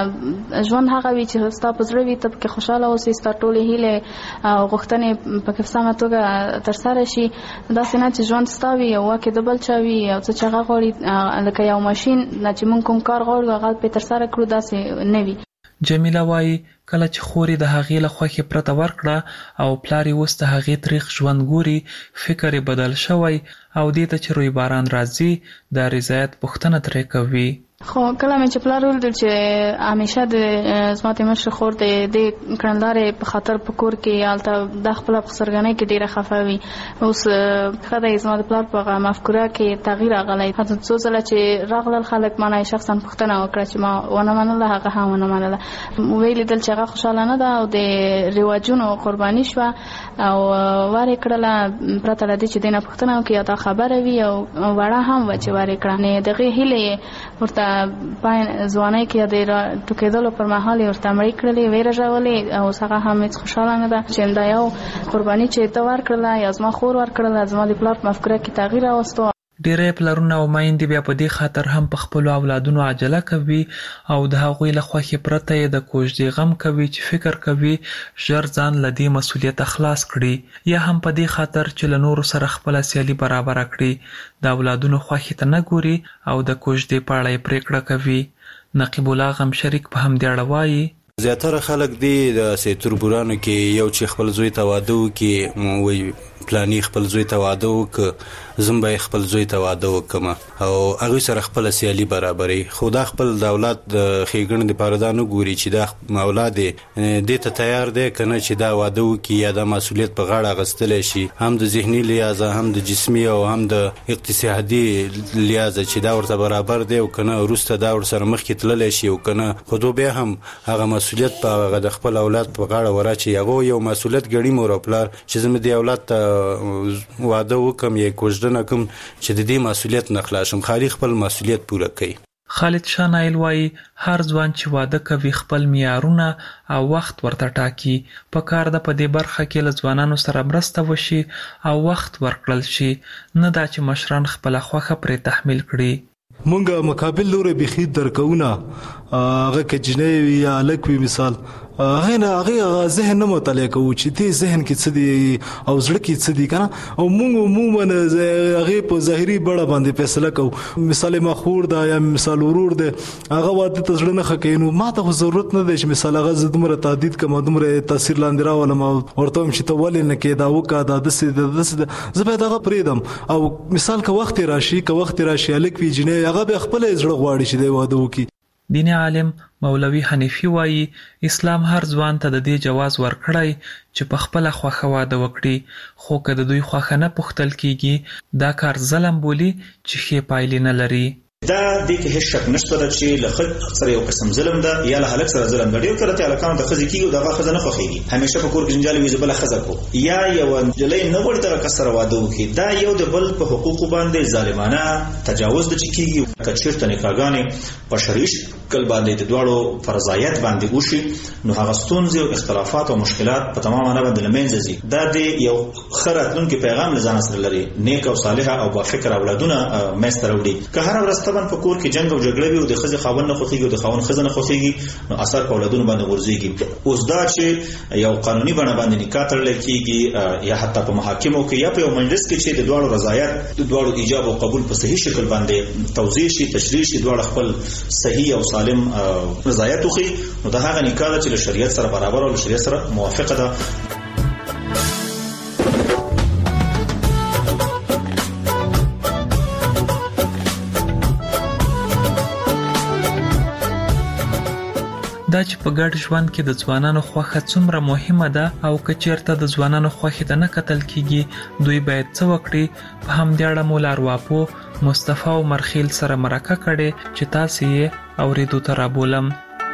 ځکه ژوند هغه وي چې ستا په زړه وي، ته پکې خوشحاله اوسې، ستا ټولې هیلې او غوښتنې پکې په سمه توګه ترسره شي. داسې نه چې ژوند ستا وي او واکې د بل چا وي، او څه چې هغه غواړي لکه یو ماشین نه چې موږ کوم کار غواړو هغه پرې ترسره کړو، داسې نه وي. جمیله وایي کله چې خور یې د هغې له خوښې پرته ورکړه او پلار یې اوس د هغې تریخ ژوند ګوري، فکر یې بدل شوی او دې ته چې روی باران راځي د رضایت پوښتنه ترې کوي. خو کله مې چې پلار ولیدل چې همیشه د زما د مشر خور د کړندارې په خاطر په کور کې هلته د خپله په څرګنۍ کې ډېره خفه وي. اوس ښه دی زما د پلار په مفکوره کې تغییر راغلی. حتی څو ځله چې راغلل خلک ما نه شخصا پوښتنه وکړه چې ما ونه منله، هغه هم ونه منله. ویې لیدل چې هغه خوشحاله نه ده او د رواجونو قرباني شوه او وارې کړله پرته له دې چې دې نه پوښتنه وکړي یا دا خبره وي او وړه هم وه چې وارې کړه. د هغې هیلې یې ورته ځوانۍ کې د ټوکېدلو پر مهال یې ورته مړې کړلې، ویې رژولې او اوس هغه هم هېڅ خوشحاله نه ده چې دا یو قرباني چې ته ورکړله یا زما خور ورکړله، زما د پلار په مفکوره کې تغییر راوستو. ډېری پلرونه او میندې بیا په دې خاطر هم په خپلو اولادونو عجله کوي او د هغوی له خوښې پرته یې د کوژدې غم کوي چې فکر کوي ژر ځان له دې مسؤلیته خلاص کړي، یا هم په دې خاطر چې له نورو سره خپله سیالي برابره کړي د اولادونو خوښې ته نه ګوري او د کوژدې په اړه یې پرېکړه کوي. نقیب الله غم شریک په همدې اړه وایي زیاتره خلک دی د تربورانو کې یو چې خپل زوی ته واده وکړي وایي پلانی خپل زوی ته واده وکړه، زم به خپل زوی ته واده وکړم او هغوی سره خپله سیالي برابري. خو دا خپل د اولاد د ښېګڼې دپاره دا نه ګوري چې دا اولاد دې ته تیار دی که نه چې دا واده وکړي یا دا مسؤلیت په غاړه اخیستلی شي، هم د ذهني لحاظه هم د جسمي او هم د اقتصادي لحاظه چې دا ورته برابر دی او که نه وروسته دا ورسره مخکې تللی شي او که نه خو دو بیا هم هغه مسؤلیت په هغه د خپل اولاد په غاړه وراچي. هغه یو مسؤلیت ګڼي مور او پلار چې زه مې دې اولاد ته واده وکم یا کوژدنه کوم چې د دې مسؤلیت نه خلاص شم، خالي خپل مسؤلیت پوره کوي. خالد شاه نایل وایي هر ځوان چې واده کوي خپل معیارونه او وخت ورته ټاکي. په کار ده په دې برخه کې له ځوانانو سره مرسته وشي او وخت ورکړل شي، نه دا چې مشران خپله خوښه پرې تحمیل کړي. مونږه مقابل لوري بخي درکونه هغه کجنې یا لکوي مثال هغه ذهن نه مطالعه کوي چې دې ذهن کې څه دي او زړه کې څه دي کنه او موږ عموما هغه په ظاهري بڑا باندې فیصله کوو مثال مخور دا یا مثال ورور ده هغه واده ته زړه نه خکینو ما ته ضرورت نه دی چې مثال هغه زدمره تعدید کوم دمره تاثیر لاندې راولم ورته چې ته ولې نه کې دا وکا دا د زبې دغه پریدم او مثال که وخت راشي الک وی جنې هغه به خپل زړه غواړي چې دی واده وکي. دیني عالم مولوي حنیفي وایي اسلام هر ځوان ته د دې جواز ورکړی چې په خپله خوښه واده وکړي خو که د دوی خوښه نه پوښتل کیږي دا کار ظلم بولي چې ښې پایلې نه لري. دا د کې هیڅ شک نشته چې له خځې سره یو قسم ظلم ده یا له هلک سره ظلم ده. ډېر کله هلکانو د ښځې کېږي دغه ښځه نه خوښېږي همیشه په کور کې جنجال وي زه بله ښځه کو یا یوه نجلۍ نه غواړي دغه کس سره واده وکړي. دا یو د بل په حقوقو باندې ظالمانه تجاوز ده چې کېږي. که چېرته نکاحګانې په شرعي شکل باندې د دواړو فرضایت باندې وشي نو هغه ستونزې او اختلافات او مشکلات په تمامه معنی باندې له منځه ځي. دا د یو ښه راتلونکي پیغام له ځان سره لري نیک او صالحه او بافکره اولادونه منځته راوړي. که هره ورځ په کور کې جنگ او جګړه وي او د ښځې خاوند نه خوښېږي او د خاوند ښځه نه خوښېږي نو اثر په اولادونو باندې غورځېږي. اوس دا چې یو قانوني بڼه باندې نکاح تړلی کېږي یا حتی په محاکمو کې یا په یو مجلس کې چې د دواړو رضایت د دواړو ایجاب او قبول په صحیح شکل باندې توضیح شي تشریح شي دواړه خپل صحیح او سالم رضایت وښيي نو دا هغه نکاح ده چې له شریعت سره برابر او له شریعت سره موافقه ده. دا چې په ګډ ژوند کې د ځوانانو خوښه څومره مهمه ده او که چېرته د ځوانانو خوښې ته نه کتل کېږي دوی باید څه وکړي. په همدې اړه مو لاروافو مصطفی او مرخیل سره مرکه کړې چې تاسې یې اورېدو ته رابولم.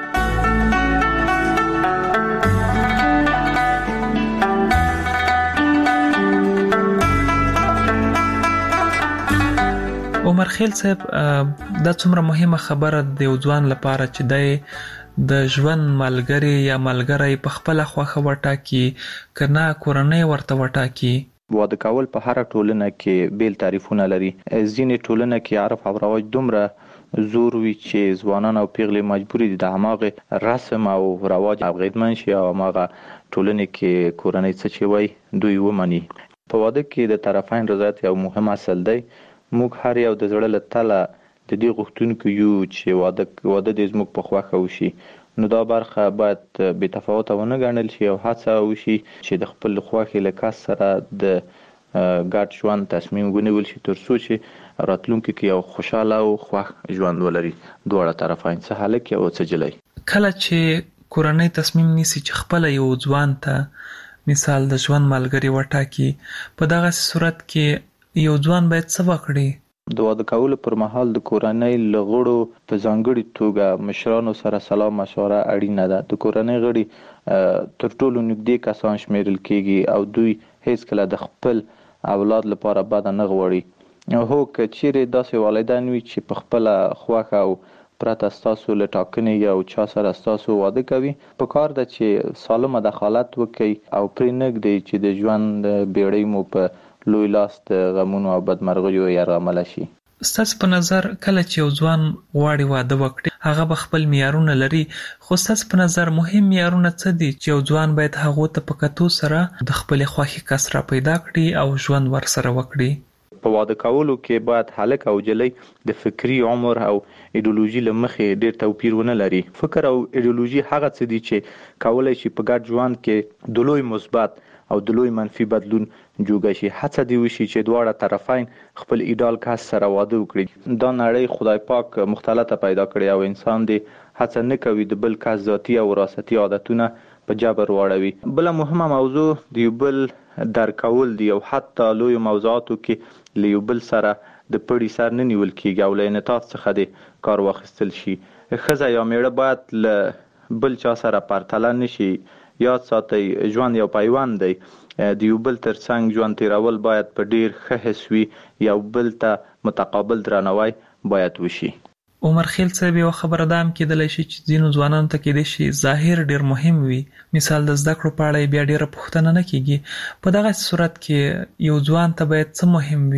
عمرخیل صاحب دا څومره مهمه خبره د یو ځوان لپاره چې دی د ژوند ملګری یا ملګری په خپله خوښه وټاکي که نه کورنۍ ورته وټاکي. واده کول په هره ټولنه کې بیل تعریفونه لري. ځینې ټولنه کې عرف او رواج دومره زور وي چې ځوانان او پیغلې مجبوري دي د هماغې رسم او رواج اغېزمن شي او هماغه ټولنې کې کورنۍ څه چې وایي دوی ومني. په واده کې د طرفین رضایت یو مهم اصل دی. موږ هر یو د زړه له تله د دې غوښتونکو یو چې واده دې زموږ په خوښه وشي نو دا برخه باید بې تفاوته ونه ګڼل شي او هڅه وشي چې د خپل خوښې له کس سره د ګډ ژوند تصمیم ونیول شي تر څو چې راتلونکي کې یو خوشاله او خوښ ژوند ولري دواړه طرفین څه هلک او څه جلۍ. کله چې کورنۍ تصمیم نیسي چې خپله یو ځوان ته مثال د ژوند ملګری وټاکي په دغسې صورت کې یو ځوان باید څه وکړي؟ د واده کولو پر مهال د کورنۍ له غړو په ځانګړي توګه مشرانو سره سلام مشوره اړینه ده. د کورنۍ غړي تر ټولو نږدې کسان شمیرل کېږي او دوی هیڅکله د خپل اولاد لپاره بده نه غواړي. هو که چیرې داسې والدین وي چې په خپله خوښه او پرته ستاسو له ټاکنې یو چا سره ستاسو واده کوي په کار ده چې سالمه دخالت وکړي او پرې نه ږدئ چې د ژوند بیړۍ مو په لوی لاس د غمونو او بدمرغیو یرغمله شي. ستاسو په نظر کله چې یو ځوان غواړي واده وکړي هغه به خپل معیارونه لري خو ستاسو په نظر مهم معیارونه څه دي چې یو ځوان باید هغو ته په کتو سره د خپلې خوښې کس را پیدا کړي او ژوند ورسره وکړي؟ په واده کولو کې باید هلک او جلۍ د فکری عمر او ایډیولوژي له مخې ډېر توپیر ونه لري. فکر او ایډیولوژي هغه څه دي چې کولی شي په ګډ ژوند کې د لوی مثبت او د لوی منفي بدلون جوګه شي. هڅه دې وشي چې دواړه طرفین خپل ایډال کس سره واده وکړي. دا نړۍ خدای پاک مختلطه پیدا کړې او انسان دې هڅه نه کوي د بل کس ذاتي او وراثتي عادتونه په جبر واړوي. بله مهمه موضوع د یو بل درک کول دي او حتی لویو موضوعاتو کې له یو بل سره د پړي سر نه نیول کېږي او له انعطاف څخه دې کار واخیستل شي. ښځه یا میړه باید له بل چا سره پرتله نه شي. یاد ساتئ ژوند یو پیوند دی. د یو بل تر څنګ ژوند تیرول باید په ډیر ښه حس وي. یو بل ته متقابل درناوی باید وشي. عمرخیل صاحب یو خبره ده هم کېدلی شي چې ځینو ځوانانو ته کېدای شي ظاهر ډیر مهم وي. مثال د زده کړو په اړه بیا ډیره پوښتنه نه کېږي. په دغه صورت کې یو ځوان ته باید څه مهم وي؟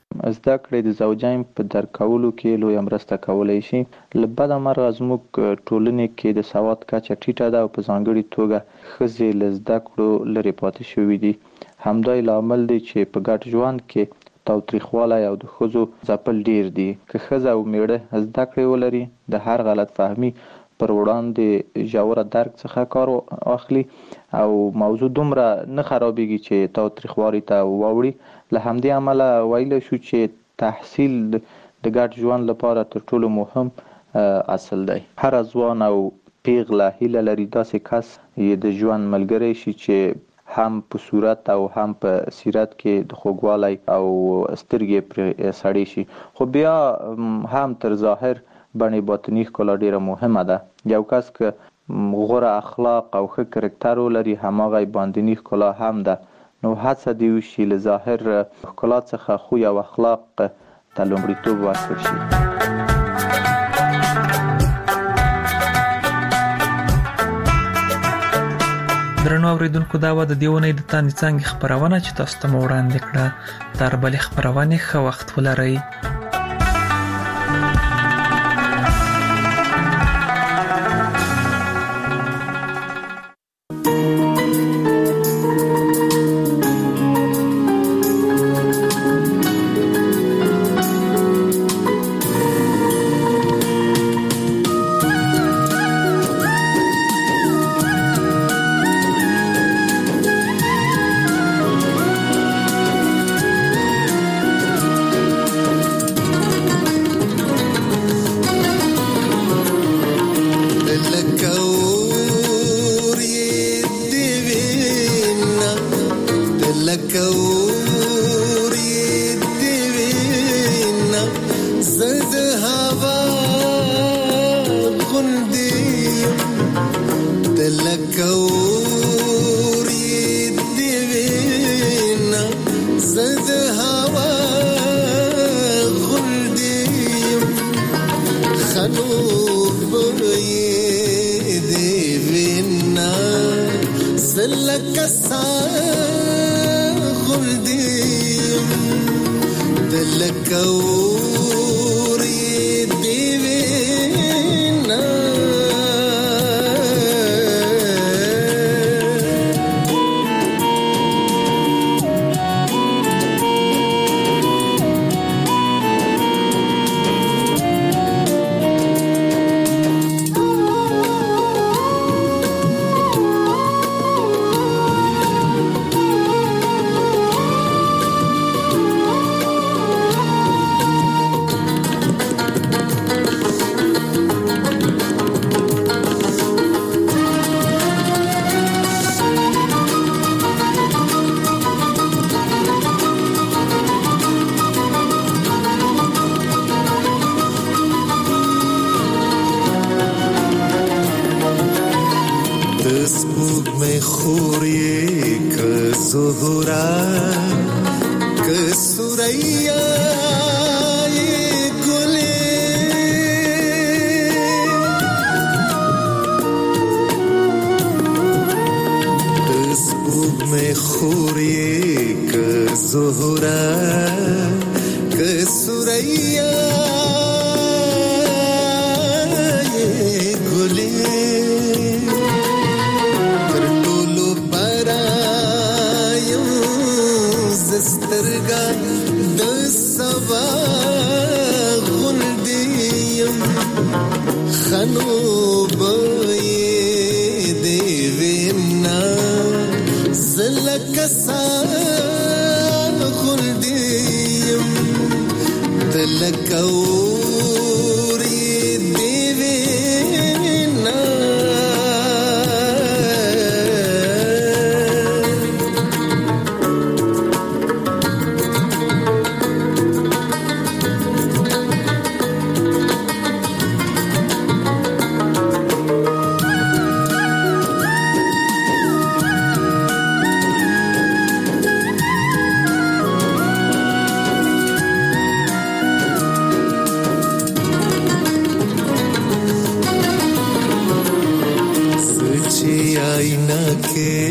زده کړې د زوجین په درک کولو کې لویه مرسته کولی شي. له بده مرغه زموږ ټولنې کې د سواد کچه ټیټه ده او په ځانګړې توګه ښځې له زده کړو لرې پاتې شوي دي. همدا یې لامل دی چې په ګډ ژوند کې تاوتریخوالی او د ښځو ځپل ډیر دي. که ښځه او میړه زده کړې ولري د هر غلط فهمي پر وړاندې ژوره درک څخه کار واخلي او موضوع دومره نه خرابېږي چې تاوتریخوالي ته واوړي. له همدې امله ویلی شو چې تحصیل د ګډ ژوند لپاره تر ټولو مهم اصل دی. هر ځوان او پیغله هیله لري داسې کس یې د ژوند ملګری شي چې هم په صورت او هم په سیرت کې د خوږوالی او سترګې پرې سړې شي. خو بیا هم تر ظاهر بڼې باطني ښکلا ډیره مهمه ده. یو کس که غوره اخلاق او ښه کرکټر ولري هماغه باطني ښکلا هم ده. نو هڅه دې وشي له ظاهر ښکلا څخه خوی او اخلاق ته لومړیتوب ورکړل شي. درنو اوریدونکو دا و د دې ونې د تاندې څانګې خپرونه چې تاسو ته مو وړاندې کړه. تر بلې خپرونې ښه وخت ولرئ.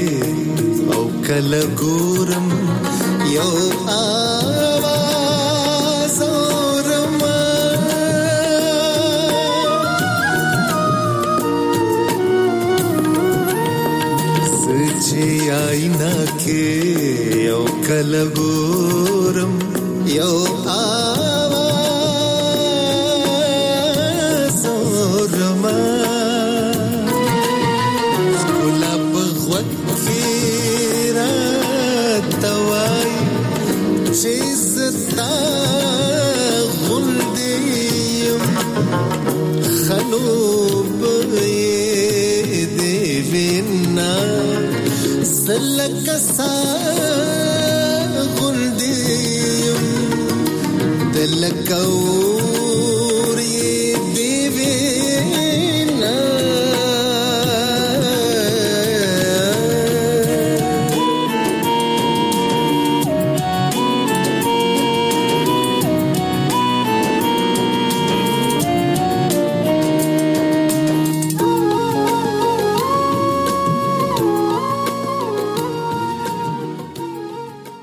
کله ګورم یو آواز کې یو کله ګورم یو آواز اورما ښکلا په غوږ کې راته وایي چې زه ستا غوندې یم ښه لوبه یې دې وینا زه لکه سا